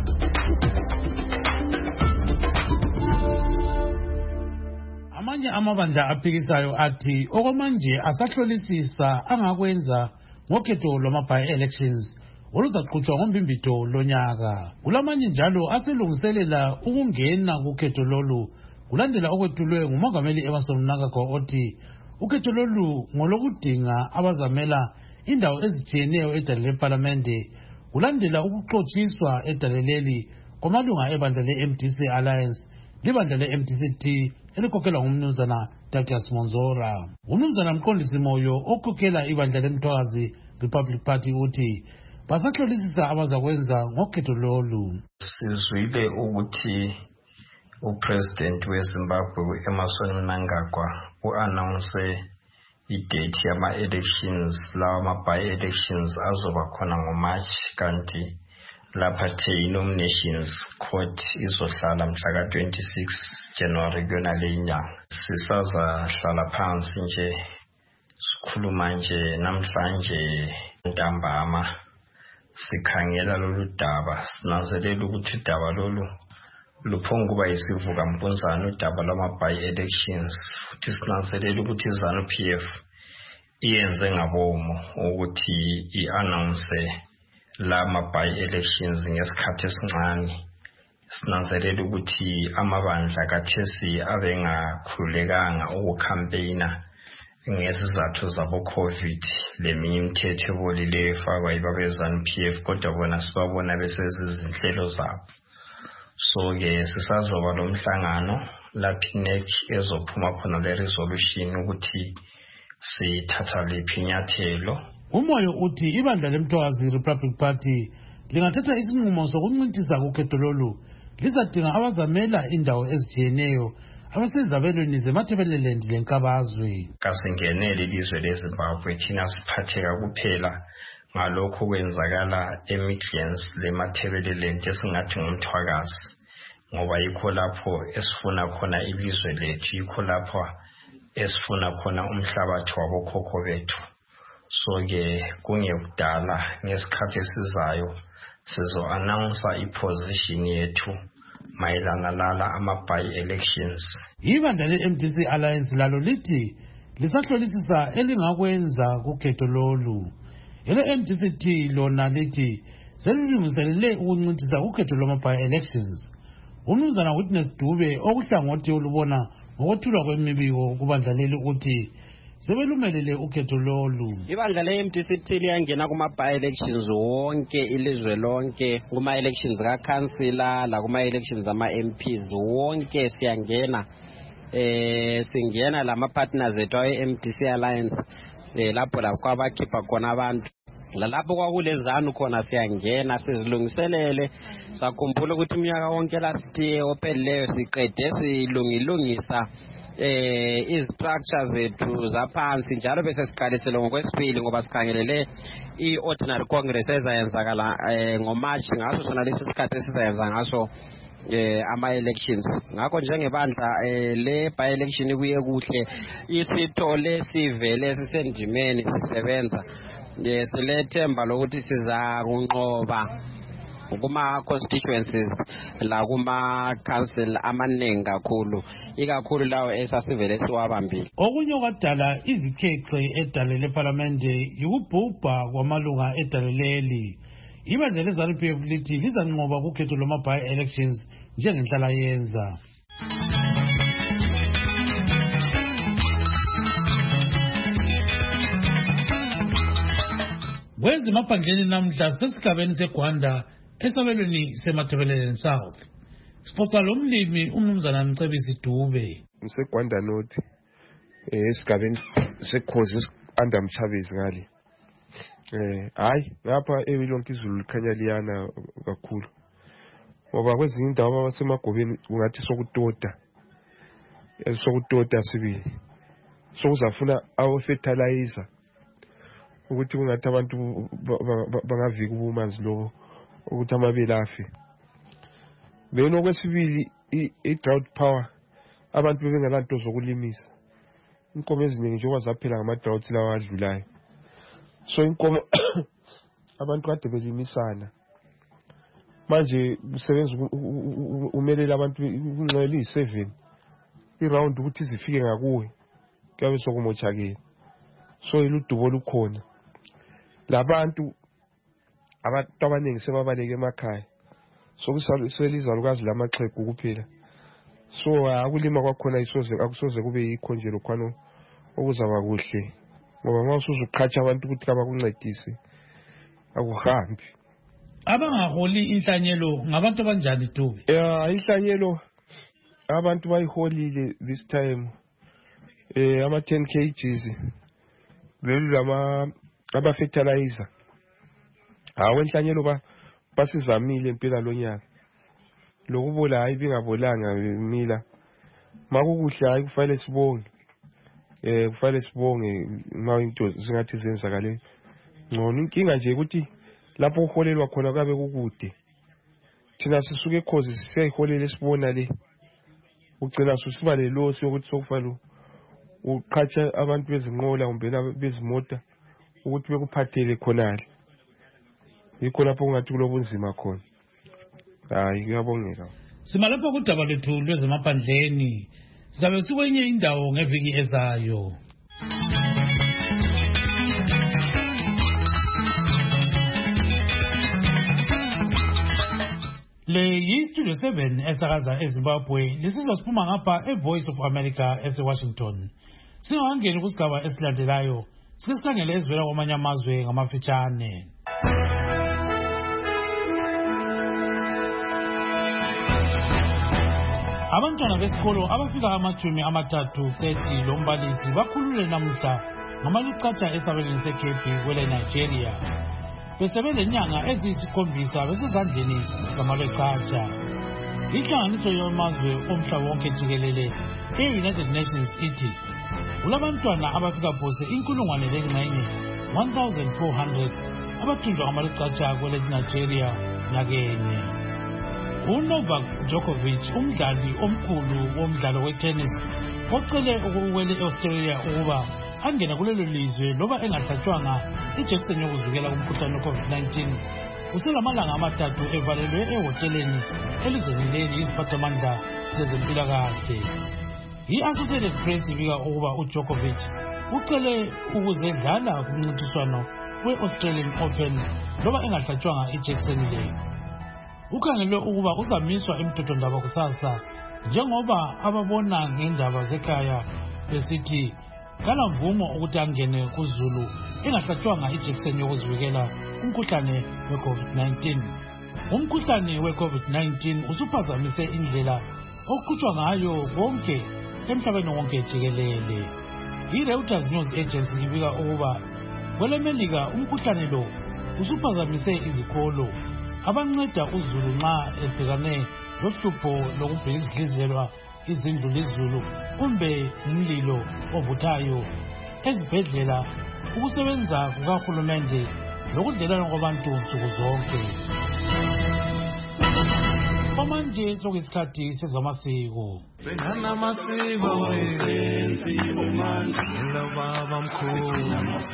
Amanye amabandla aphikisayo athi okwamanje asahlolisisa angakwenza ngokhetho lwama-by-elections oluzaqhutshwa ngombimbito lonyaka. Kulamanye njalo aselungiselela ukungena kukhetho lolu kulandela okwethulwe ngumongameli Emmerson Mnangagwa othi ukhetho lolu ngolokudinga abazamela indawo ezitshiyeneyo edale leParlamente kulandela ukuxotshiswa edale leli kwamalunga ebandla le-M D C Alliance libandla le-M D C T elikhokhelwa ngumnumzana Douglas Monzora. Umnumzana Mqondisi Moyo okhokhela ibandla leMthwazi Republic Party uthi basahlolisisa abazakwenza ngokhetho lolu. Sizwile ukuthi uPresident weZimbabwe uEmmerson Mnangagwa u-announce i-date yama-elections, lawa ma-by-elections azoba khona ngoMarch, kanti lapha i-nominations court izohlala mhla ka twenty-six January kuyonale inyanga. Sisazahlala phansi nje sikhuluma nje namhlanje ntambama sikhangela lolu daba, sinanzelela ukuthi udaba lolu luphonga kuba yisivuka mpunzana udaba lwama-by-elections, futhi sinanzelela ukuthi iZANU P F iyenze ngabomo ukuthi i-announce lama by-elections ngesikhathi esincane. Sinanzelela ukuthi amabandla kathesi abengakhululekanga ukukhampeyina ngesizathu zabo COVID leminye imithetho ebolileyo efakwa yibabe ZANU P F, kodwa bona sibabona besezizinhlelo zabo. So-ke sisazoba lo mhlangano lapho I-N E C ezophuma khona le resolution ukuthi sithatha liphi inyathelo. Umoyo uthi ibandla leMthwazi Republic Party lingathatha isinqumo sokuncintisa kukhetho lolu lizadinga abazamela indawo ezitshiyeneyo abasezabelweni zeMatabeleland lenkabazwe. Kasingenele ilizwe leZimbabwe thina siphatheka kuphela ngalokho kwenzakala eMidlands leMatabeleland esingathi ngumthwakazi, ngoba yikho lapho esifuna khona ilizwe lethu, yikho lapho esifuna khona umhlabathi wabokhokho bethu. So-ke kungekudala ngesikhathi esizayo sizo-announcer i-position yethu mayelana lala ama-by-elections. Ibandla le-M D C Alliance lalo lithi lisahlolisisa elingakwenza kukhetho lolu. Ele-M D C T lona lithi selilungiselele ukuncintisa ukhetho lwama-by-elections. Umnumzana Witness Dube okuhlangothi olubona ngokwethulwa kwemibiko kubandla leli ukuthi sebelumelele ukhetho lolu. Ibandla le-M D C T liyangena kuma-by-elections wonke ilizwe lonke, kuma-elections ka-councillor la kuma-elections ama-M Ps wonke siyangena. Eh singena lama-partners ethu awe-M D C Alliance eh lapho lapho abakhipha khona abantu. Lalapho kwakulezanu khona siyangena sizilungiselele sakhumbula ukuthi iminyaka wonke last opheleleyo siqede silungilungisa eh istructures zethu zaphansi njalo bese siqalisele ngokwesibili ngoba sikhangelele i-ordinary congress ezayenzakala ngoMarch ngaso sona lesi sikhathi esizayenza ngaso eh ama-elections. Ngakho njengebandla le by-election kuye kuhle isithole sivele sisendimeni sisebenza nje silethemba lokuthi siza kunqoba kuma-constituencies la kuma-council amaningi kakhulu ikakhulu lawo esasivele siwabambile. Okunye okwadala izikhexe edale lephalamende yikubhubha kwamalunga edale leli. Ibandla le-ZANU P F lithi lizanqoba kukhetho lwama-by-elections njengenhlala yenza. Wenza emaphandleni namhla sesigabeni seGwanda esabelweni seMatabeleland South. Sixoxa lo mlimi umnumzana Mcebisi Dube. NgiseGwanda North esigabeni sekhozi under Mchabezi ngale. Eh hayi lapha ewilonke izulu likhanya liyana kakhulu. Ngoba kwezinye indawo abasemagobeni ungathi sokutoda. Esokutota sibili. Sokuzafuna awu fertilizer. Ukuthi kungathi abantu bangavika ubumanzi lo ukuthi amabele afe. Beno kwesibili i-drought power abantu bengelanto zokulimisa. Inkomo eziningi njengoba zaphela ngama-drought lawa adlulayo. So inkomo abantu kade belimisana. Manje usebenza umelela abantu unxele i-seven. I-round ukuthi zifike ngakuwe. Kuyabe sokumochakela. So iludubo lukhona. Labantu abantu abaningi sebabaleke emakhaya. So kuselizwalukazi lamaxhegu kuphela. So akulima kwakhona isoze akusoze kube yikho nje lokhano okuzaba kuhle. Ngoba mawusuza uqhatsha abantu ukuthi abakuncedise akuhambi. Abangaholi inhlanyelo ngabantu abanjani Dube? Yeah, inhlanyelo abantu bayiholile this time. Eh ama ten kilograms. Lelu lama aba fertilizer. Hawe inhlanyelo ba basizamile impela lonyaka. Lokubola hayi bingabolanga mila. Makukuhle hayi kufanele sibonge. Eh kufanele sibonge ma into zingathi zenzakale. Ngcono inkinga nje ukuthi lapho uholelwa khona kabe kukude. Thina sisuke ekhozi siyayiholela sibona le. Ugcina susiba le losi ukuthi sokufanele uqhatsha abantu bezinqola umbela bezimota ukuthi bekuphathele khonale. Yikho lapho ungathi kulobunzima khona. Hayi kuyabongeka. Simalapho kudaba lethu lwezemaphandleni. Sizabe sikwenye indawo ngeviki ezayo. Le yi-Studio seven esakaza eZimbabwe lisizwa siphuma ngapha e-Voice of America ese-Washington. Singakangeni kusigaba esilandelayo sike sikhangele ezivela kwamanye amazwe ngamafitshane. Abantwana besikolo abafika amajumi amathathu thirty lombalisi bakhulule namuhla ngamaluqatsha esabelweni seKepi kwele Nigeria. Besebelenyanga eziyisikhombisa besezandleni zamaleqatsha. Inhlanganiso yamazwe omhlaba wonke jikelele e-United Nations ithi kulabantwana abafika phose inkulungwane lengxenye one thousand four hundred abathunjwa ngamaluqatsha kwele Nigeria nyakenye. uNovak Djokovic umdlali omkhulu womdlalo wetennis ocele ukuwele eAustralia ukuba angena kulelo lizwe loba engahlatshwanga ijekiseni yokuvikela kumkhuhlane we-COVID nineteen uselamalanga amathathu evalelwe ehoteleni elizweni leli yiziphathamandla zezempilakahle. I-Associated Press ibika ukuba uDjokovic ucele ukuzedlala kumncintiswano we-Australian Open loba engahlatshwanga ijekiseni leyo. Ukhangelwe ukuba uzamiswa emthethwandaba kusasa njengoba ababona ngendaba zekhaya besithi kalamvumo ukuthi angene kuZulu engahlatshwanga ijekiseni yokuzivikela umkhuhlane we-COVID nineteen. Umkhuhlane we-COVID nineteen usuphazamise indlela okuqhutshwa ngayo konke emhlabeni wonke jikelele. I-Reuters News Agency ibika ukuba kwelemelika umkhuhlane lo usuphazamise izikolo abanceda uZulu nxa ebhekane lohlupho lokubhekizihlizelwa izindlu lizulu kumbe umlilo ovuthayo ezibhedlela, ukusebenza kukahulumende lokudlelana kwabantu nsuku zonke. Manje sokuyisikhathi sezamasiko. Sengana masiko wesenzi bomandla laba mkhulu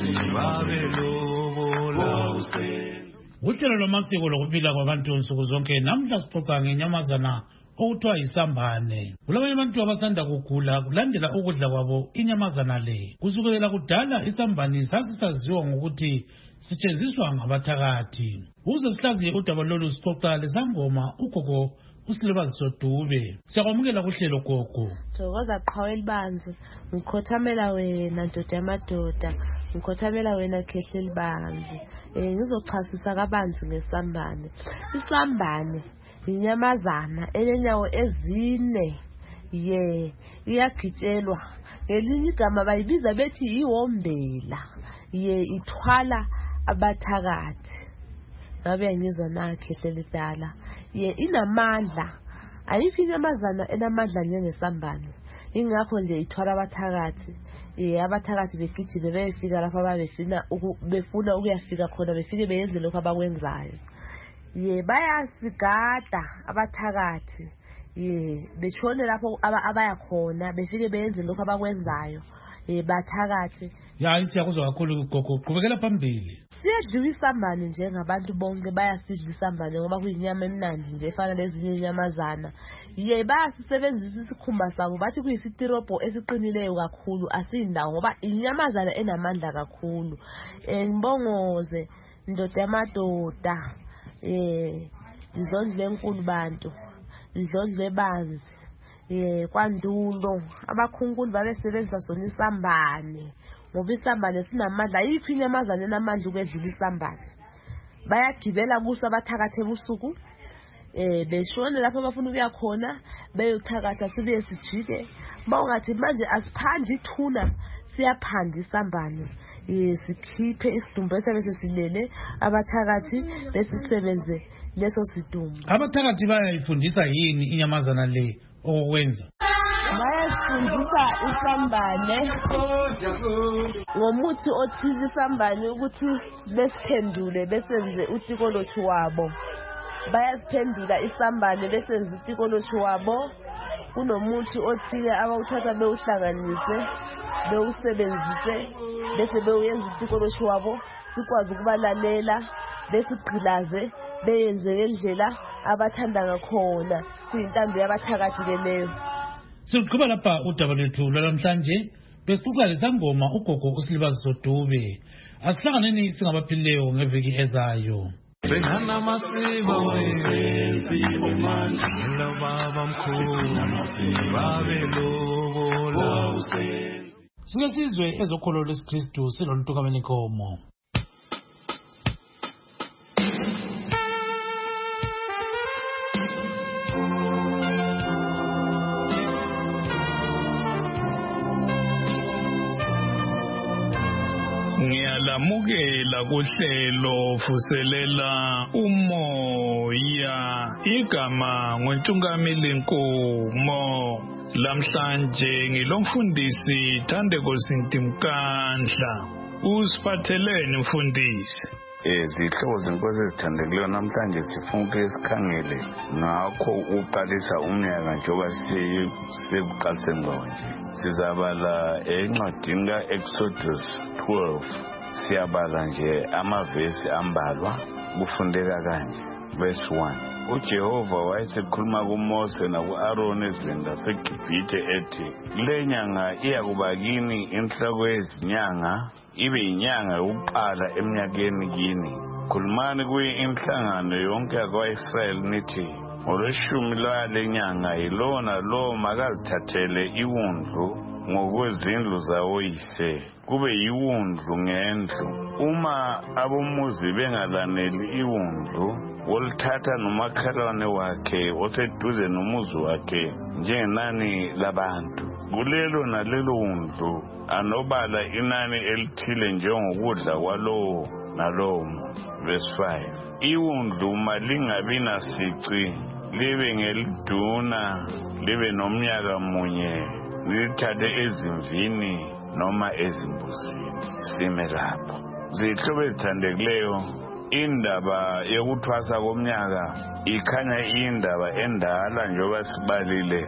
babelobola usenzi. Uhlelo lwamasiko lokuphila kwabantu nsuku zonke namhla sixoxa ngenyamazana okuthiwa yisambane. Kulabanye abantu abasanda kugula kulandela ukudla kwabo inyamazana le. Kusukela kudala isambane sasisaziwa ngokuthi sisetshenziswa ngabathakathi. Uze sihlaziye udaba lolu sixoxa lesangoma ugogo uSilibaziswa Dube. Siyakwamukela kuhlelo gogo. Thokoza qhawe libanzi, ngikhothamela wena ndoda yamadoda, ngikhothamela wena Khehle libanzi. Eh ngizochasisa kabanzi ngesambane. Isambane inyamazana enenyawo ezine. Ye, iyagitshelwa. Ngelinye igama bayibiza bethi iwombela. Ye ithwala abathakathi. Ngabe ngizwa na Khehle lidala. Ye inamandla. Ayikho inyamazana enamandla njengesambane. Ingakho nje ithwala abathakathi. Eh abathakathi begijime beyefika lapha babefina befuna ukuyafika khona befike beyenze lokho abakwenzayo. Ye bayasigada abathakathi. Ye beshone lapho abaya khona befike beyenze lokho abakwenzayo. Eh bathakathi. Ya siyakuzwa kakhulu gogo, qhubekela phambili. Siyadliwa isambane njengabantu bonke bayasidla isambane ngoba kuyinyama emnandi nje efana lezinye inyamazana. Ye bayasisebenzisa isikhumba sabo bathi kuyisitiropo esiqinileyo kakhulu asindawo ngoba inyamazana enamandla kakhulu. Eh ngibongoze ndoda yamadoda. Eh izondle enkulu bantu. Izondle banzi. Eh kwandulo abakhunkulu babesebenzisa sona isambane. Ngoba isambane sinamandla ayikho inyamazana enamandla ukwedlula isambane. Bayagibela kuso abathakathe ebusuku. Eh beshone lapho abafuna ukuya khona beyothakatha sibuye sijike. Bawungathi manje asiphandi ithuna siyaphanda isambane. Eh sikhiphe isidumbu esebese silele abathakathi besisebenze leso sidumbu. Abathakathi bayayifundisa yini inyamazana le okwenza? Bayasifundisa isambane ngomuthi othize isambane ukuthi besiphendule besenze utikoloshi wabo. Bayasiphendula isambane besenze utikoloshi wabo. Kunomuthi othile abawuthatha bewuhlanganise bewusebenzise bese beyenza utikoloshi wabo sikwazi ukubalalela besigqilaze beyenze ngendlela abathanda ngakhona kuyintambo yabathakathi leyo. Siqhubeka lapha udaba lethu lwamhlanje besixoxa lesangoma ugogo uSilibaziswa Dube. Asihlanganeni singabaphilileyo ngeviki ezayo. Sengana masiko wesenzi bomandla laba mkhulu babelobola usenzi. Sike sizwe ezokholo lesiKristu siloluntu kaMenikomo. Ngiyalamukela kuhlelo vuselela umoya igama ngoNtungamili Nkomo. Lamhlanje ngilomfundisi Thandeko Sintimkandla. Usiphatheleni mfundisi? eh zihlobo zenkosi ezithandekileyo namhlanje sifuna ukuthi sikhangele ngakho uqalisa umnyaka njengoba sekuqaliseni kwawo nje. Sizabala encwadini ka-Exodus twelve siyabala nje amavesi ambalwa kufundeka kanje. Verse one, uJehova wayesekhuluma kuMose naku-Aroni ezweni laseGibhithe ethi, le nyanga iyakuba kini inhloko yezinyanga, ibe yinyanga yokuqala eminyakeni kini. Khulumani kuyo inhlangano yonke yakwa-Israyeli nithi, ngolweshumi lwale nyanga yilo nalo makazithathele iwundlu ngokwezindlu zawoyise, kube yiwundlu ngendlu. Uma abomuzi bengalaneli iwundlu, wolithatha nomakhelwane wakhe oseduze nomuzi wakhe njengenani labantu. Kulelo nalelo wundlu anobala inani elithile njengokudla kwalowo nalowo. Verse five, iwundlu malingabi nasici, libe ngeliduna, libe nomnyaka munye, lithathe ezimvini noma ezimbuzini. Sime lapho. Zihlobo ezithandekileyo, indaba yokuthwasa komnyaka ikhanya indaba endala njengoba sibalile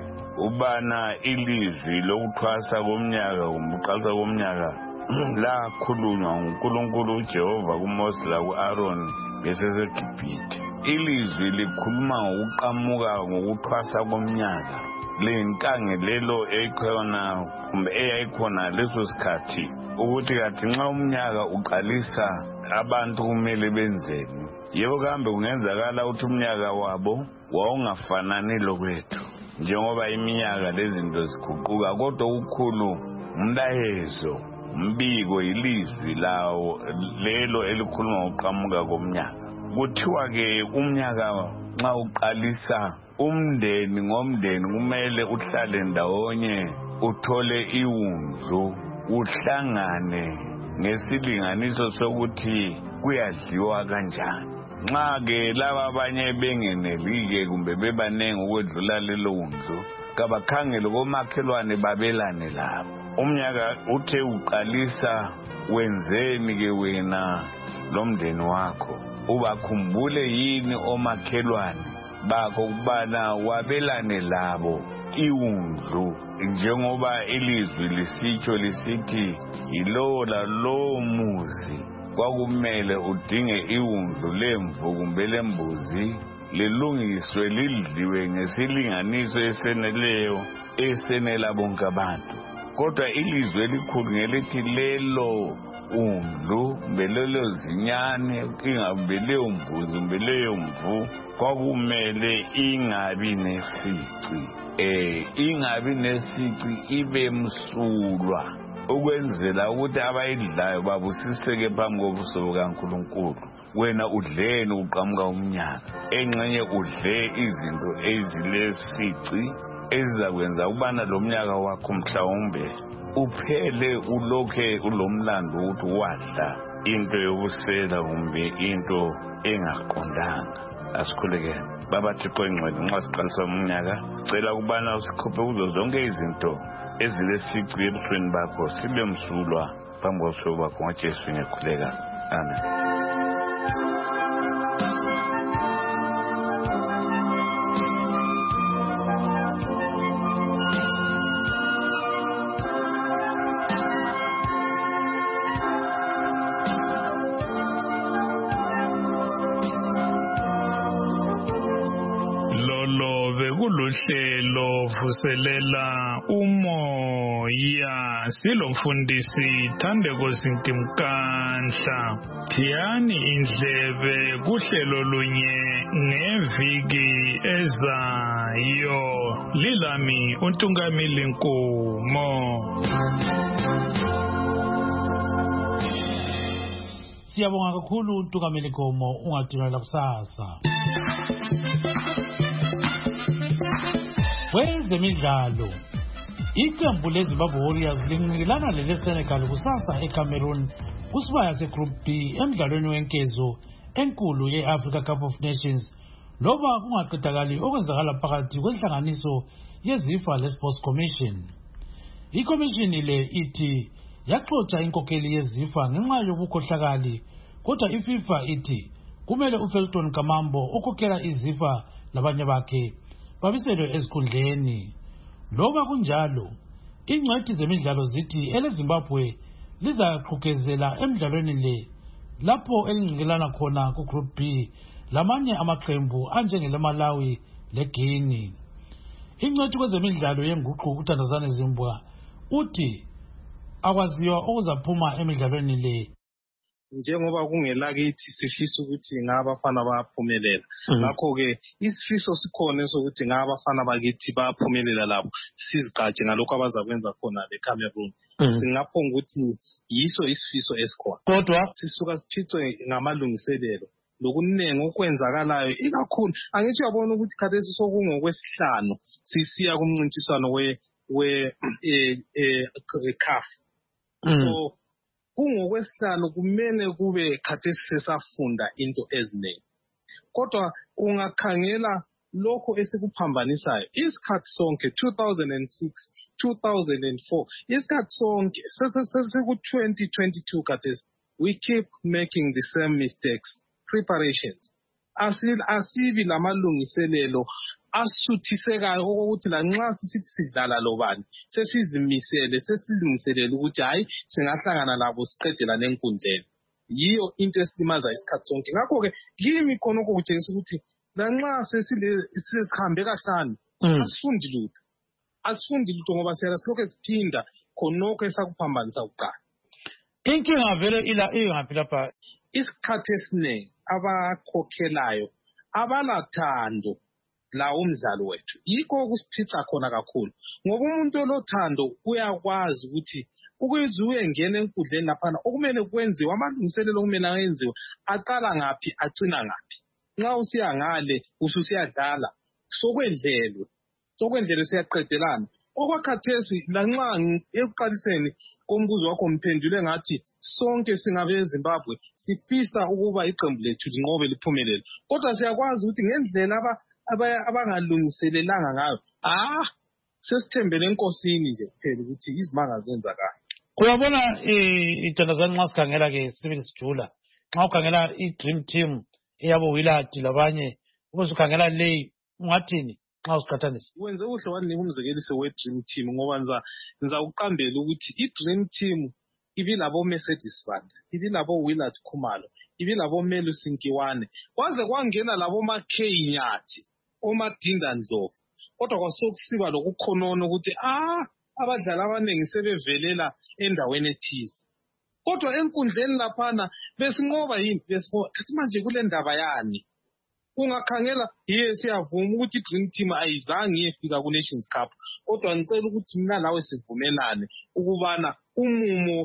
ubana ilizwi lokuthwasa komnyaka kumqalisa komnyaka lakhulunywa nguNkulunkulu uJehova kuMose laku-Aroni beseseGibhithe. Ilizwi likhuluma ngokuqamuka ngokuthwasa komnyaka, lenkangelelo ekhona kumbe eyayikhona leso sikhathi ukuthi kathi nxa umnyaka uqalisa abantu kumele benzeni. Yebo kambe kungenzakala ukuthi umnyaka wabo wawungafanani lokwethu njengoba iminyaka lezinto ziguquka, kodwa ukukhulu umlayezo, umbiko, ilizwi lawo lelo elikhuluma ngokuqamuka komnyaka. Kuthiwa ke umnyaka nxa uqalisa, umndeni ngomndeni kumele uhlale ndawonye, uthole iwundlu, uhlangane ngesilinganiso sokuthi kuyadliwa kanjani. Nxa ke laba abanye bengenelike kumbe bebanengi ukwedlula lelo wundlu, kabakhangele komakhelwane babelane labo. Umnyaka uthe uqalisa, wenzeni ke wena lomndeni wakho? Ubakhumbule yini omakhelwane bakho ukubana wabelane labo iwundlu, njengoba ilizwi lisitsho lisithi yilowo lalowo muzi kwakumele udinge iwundlu lemvu kumbe lembuzi, lilungiswe lidliwe ngesilinganiso eseneleyo esenela bonke abantu. Kodwa ilizwi elikhulu ngelithi lelo undlu kumbe lelo zinyane, ingabe leyo mbuzi kumbe leyo mvu, kwakumele ingabi nesici. Eh ingabi nesici, ibe msulwa, ukwenzela ukuthi abayidlayo babusiseke phambi kobuso bukaNkulunkulu. Wena udleni uqhamuka umnyaka, engxenye udle izinto ezilesici ezizakwenza ukubana lo mnyaka wakho mhlawumbe uphele ulokhe ulomlando ukuthi wadla into yokusela kumbe into engaqondanga. Asikhulekeni baba Thixo engcwele, nxa siqalisa umnyaka cela ukubana usikhuphe kuzo zonke izinto ezilesici ebusweni bakho, sibe msulwa phambi kobuso bakho ngoJesu ngikhuleka. Amen. Hlelo vuselela umoya silomfundisi Thandeko Sintimkanhla. Thiyani indlebe kuhlelo lunye ngeviki ezayo. Lilami uNtungamili Nkomo. Siyabonga kakhulu uNtungamili Nkomo, ungadinela kusasa. Kwezemidlalo, iqembu leZimbabwe Warriors linqikilana leleSenegal kusasa eCameroon kusibaya seGroup B emidlalweni wenkezo enkulu ye-Africa Cup of Nations, loba kungaqedakali okwenzakala phakathi kwenhlanganiso yeZIFA leSports Commission. Ikomishini le ithi yaxoxa inkokheli yeZIFA ngenxa yobukhohlakali kodwa iFIFA ithi kumele uFelton Kamambo okhokhela izifa labanye bakhe babiselwe esikhundleni. Loba kunjalo, ingcwethi zemidlalo zithi eleZimbabwe lizaqhukezela emidlalweni le lapho elingqinelana khona ku Group B lamanye amaqembu anjengeLemalawi leGuinea. Ingcwethi kwezemidlalo yenguqu uThandazane Zimbwa uthi akwaziwa okuzaphuma emidlalweni le. Njengoba kungelakithi sifisa ukuthi ngabafana bayaphumelela, ngakho ke isifiso sikhona sokuthi ngabafana bakithi bayaphumelela lapho sizigatshe ngalokho abazakwenza khona leCameroon. Singaphonga ukuthi yiso isifiso esikhona, kodwa sisuka siphicwe ngamalungiselelo lokunengi okwenzakalayo ikakhulu angithi uyabona ukuthi khathesi sokungokwesihlanu sisiya kumncintiswano we we eh eh C A F. So kungokwesihlanu kumele kube khathesi sesafunda into eziningi, kodwa ungakhangela lokho esikuphambanisayo isikhathi sonke two thousand six two thousand four isikhathi sonke sesiku twenty twenty-two khathesi we keep making the same mistakes. Preparations asibi lamalungiselelo asuthisekayo okokuthi lanxa sisithi sidlala lobani sesizimisele sesilungiselele ukuthi hayi singahlangana labo siqedela nenkundleni. Yiyo into esilimaza isikhathi sonke. Ngakho ke kimi khona okutshengisa ukuthi lanxa sesile sesihambe kahlanu asifundi lutho asifundi lutho ngoba siyala silokho siphinda khonokho esakuphambanisa kuqala. Inkinga vele ila ingaphi lapha isikhathi esiningi abakhokhelayo abalathando la umdlalo wethu yikho kusiphica khona kakhulu ngoba umuntu olothando uyakwazi ukuthi ukuze uyengena enkundleni laphana okumele kwenziwe amalungiselelo okumele ayenziwe aqala ngaphi agcina ngaphi. Nxa usiya ngale ususiyadlala sokwendlelwe sokwendlelwe siyaqedelana okwakhathesi lanxa ekuqaliseni kombuzo wakho mphendule ngathi sonke singabe eZimbabwe sifisa ukuba iqembu lethu linqobe liphumelele, kodwa siyakwazi ukuthi ngendlela aba abangalungiselelanga ngayo ah sesithembele enkosini nje kuphela ukuthi izimanga zenza kahle. Uyabona iThandazane nxa sikhangela ke sibili sijula nxa ukhangela iDream Team eyabo Willard labanye ubusukhangela le ungathini nxa usiqhathanisa? Wenze uhle wanika umzekeliso weDream Team ngoba nza nza uqambela ukuthi iDream Team ibilabo Mercedes Banda, ibilabo Willard Khumalo, ibilabo Melu Sinkiwane, kwaze kwangena labo maKay Nyathi, oMadinda Ndlovu. Kodwa kwasokusiba lokukhonona ukuthi ah abadlali abaningi sebevelela endaweni ethize. Kodwa enkundleni laphana besinqoba yini besinqoba kathi manje kule ndaba yani ungakhangela yiye siyavuma ukuthi iDream Team ayizange iyefika ku-Nations Cup, kodwa ngicela ukuthi mina lawe sivumelane ukubana umumo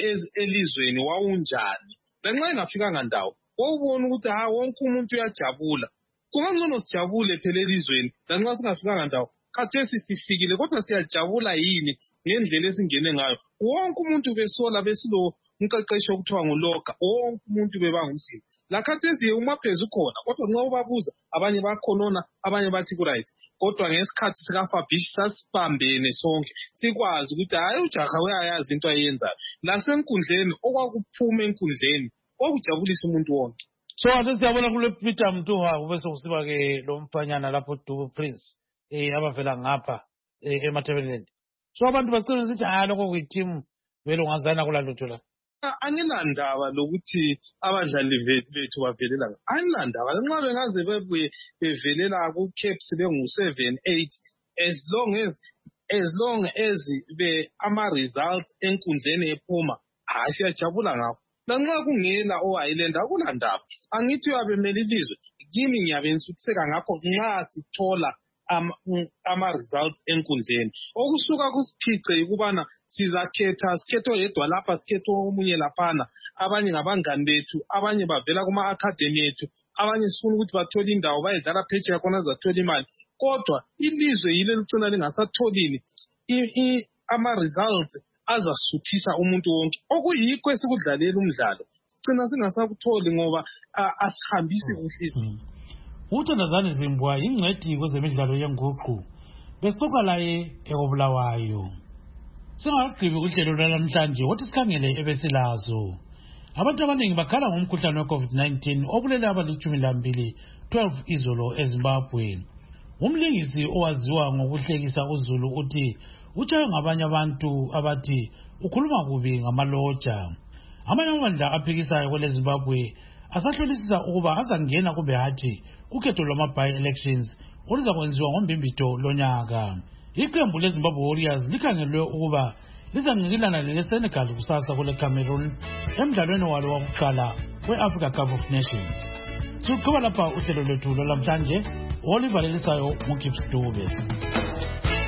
elizweni wawunjani lanxa ingafikanga ndawo wawubona ukuthi ha wonke umuntu uyajabula. Kungangcono sijabule phela elizweni lanxa singafikanga ndawo. Khathesi sifikile kodwa siyajabula yini ngendlela esingene ngayo. Wonke umuntu besola besilo umqeqesho okuthiwa nguloka, wonke umuntu bebangumsini. La khathesi umaphezulu khona kodwa nxa ubabuza abanye bakhonona abanye bathi ku right, kodwa ngesikhathi sikaFabish sasibambene sonke sikwazi ukuthi hayi ujaha uyayazi into ayenzayo lasenkundleni okwakuphuma enkundleni okujabulisa umuntu wonke. So ase siyabona kule Peter Mtuha kube sokusiba ke lo mfanyana lapho Dubu Prince eh abavela ngapha eMatabeleland. So abantu bacela ukuthi hayi lokho kuyiteam vele ungazana kulalutho la. Angilandaba lokuthi abadlali bethu bavelela angilandaba nxa bengaze bebuye bevelela ku caps bengu seven eight as long as as long as be ama results enkundleni ephuma hayi siyajabula ngakho. Lanxa kungela oHighland akulandaba angithi uyabemela ilizwe kimi ngiyabensuthiseka ngakho nxa sithola ama ama results enkundleni okusuka kusiphice ukubana sizakhetha sikhetho yedwa lapha sikhetho omunye laphana abanye ngabangani bethu abanye bavela kuma academy ethu abanye sifuna ukuthi bathole indawo bayedlala phetsheya khona zathola imali, kodwa ilizwe yile licina lingasatholini ama results azasuthisa umuntu wonke okuyikho esikudlalela umdlalo sicina singasakutholi ngoba asihambisi kuhle. uThandazane Zimbwa ingcwethi kwezemidlalo yenguqu besixoxa laye ekobulawayo. Singagqibi uhlelo lwanamhlanje wothi sikhangele ebesilazo Abantu abaningi bakhala ngomkhuhlane we-COVID nineteen obulele abalitshumi lambili twelve izolo eZimbabwe. Umlingisi owaziwa ngokuhlekisa uZulu uthi utshaywe ngabanye abantu abathi ukhuluma kubi ngamaloja. Amanye amabandla aphikisayo kwele Zimbabwe asahlolisisa ukuba azangena kumbe hathi kukhetho lwama-by-elections oluzakwenziwa ngombimbito lonyaka. Iqembu leZimbabwe Warriors likhangelwe ukuba lizanqikilana leleSenegal kusasa kule Cameroon emdlalweni walo wokuqala we-Africa Cup of Nations. Siqhuba lapha uhlelo lwethu lwalamhlanje. Oliver Lelisayo, Mukip Stube.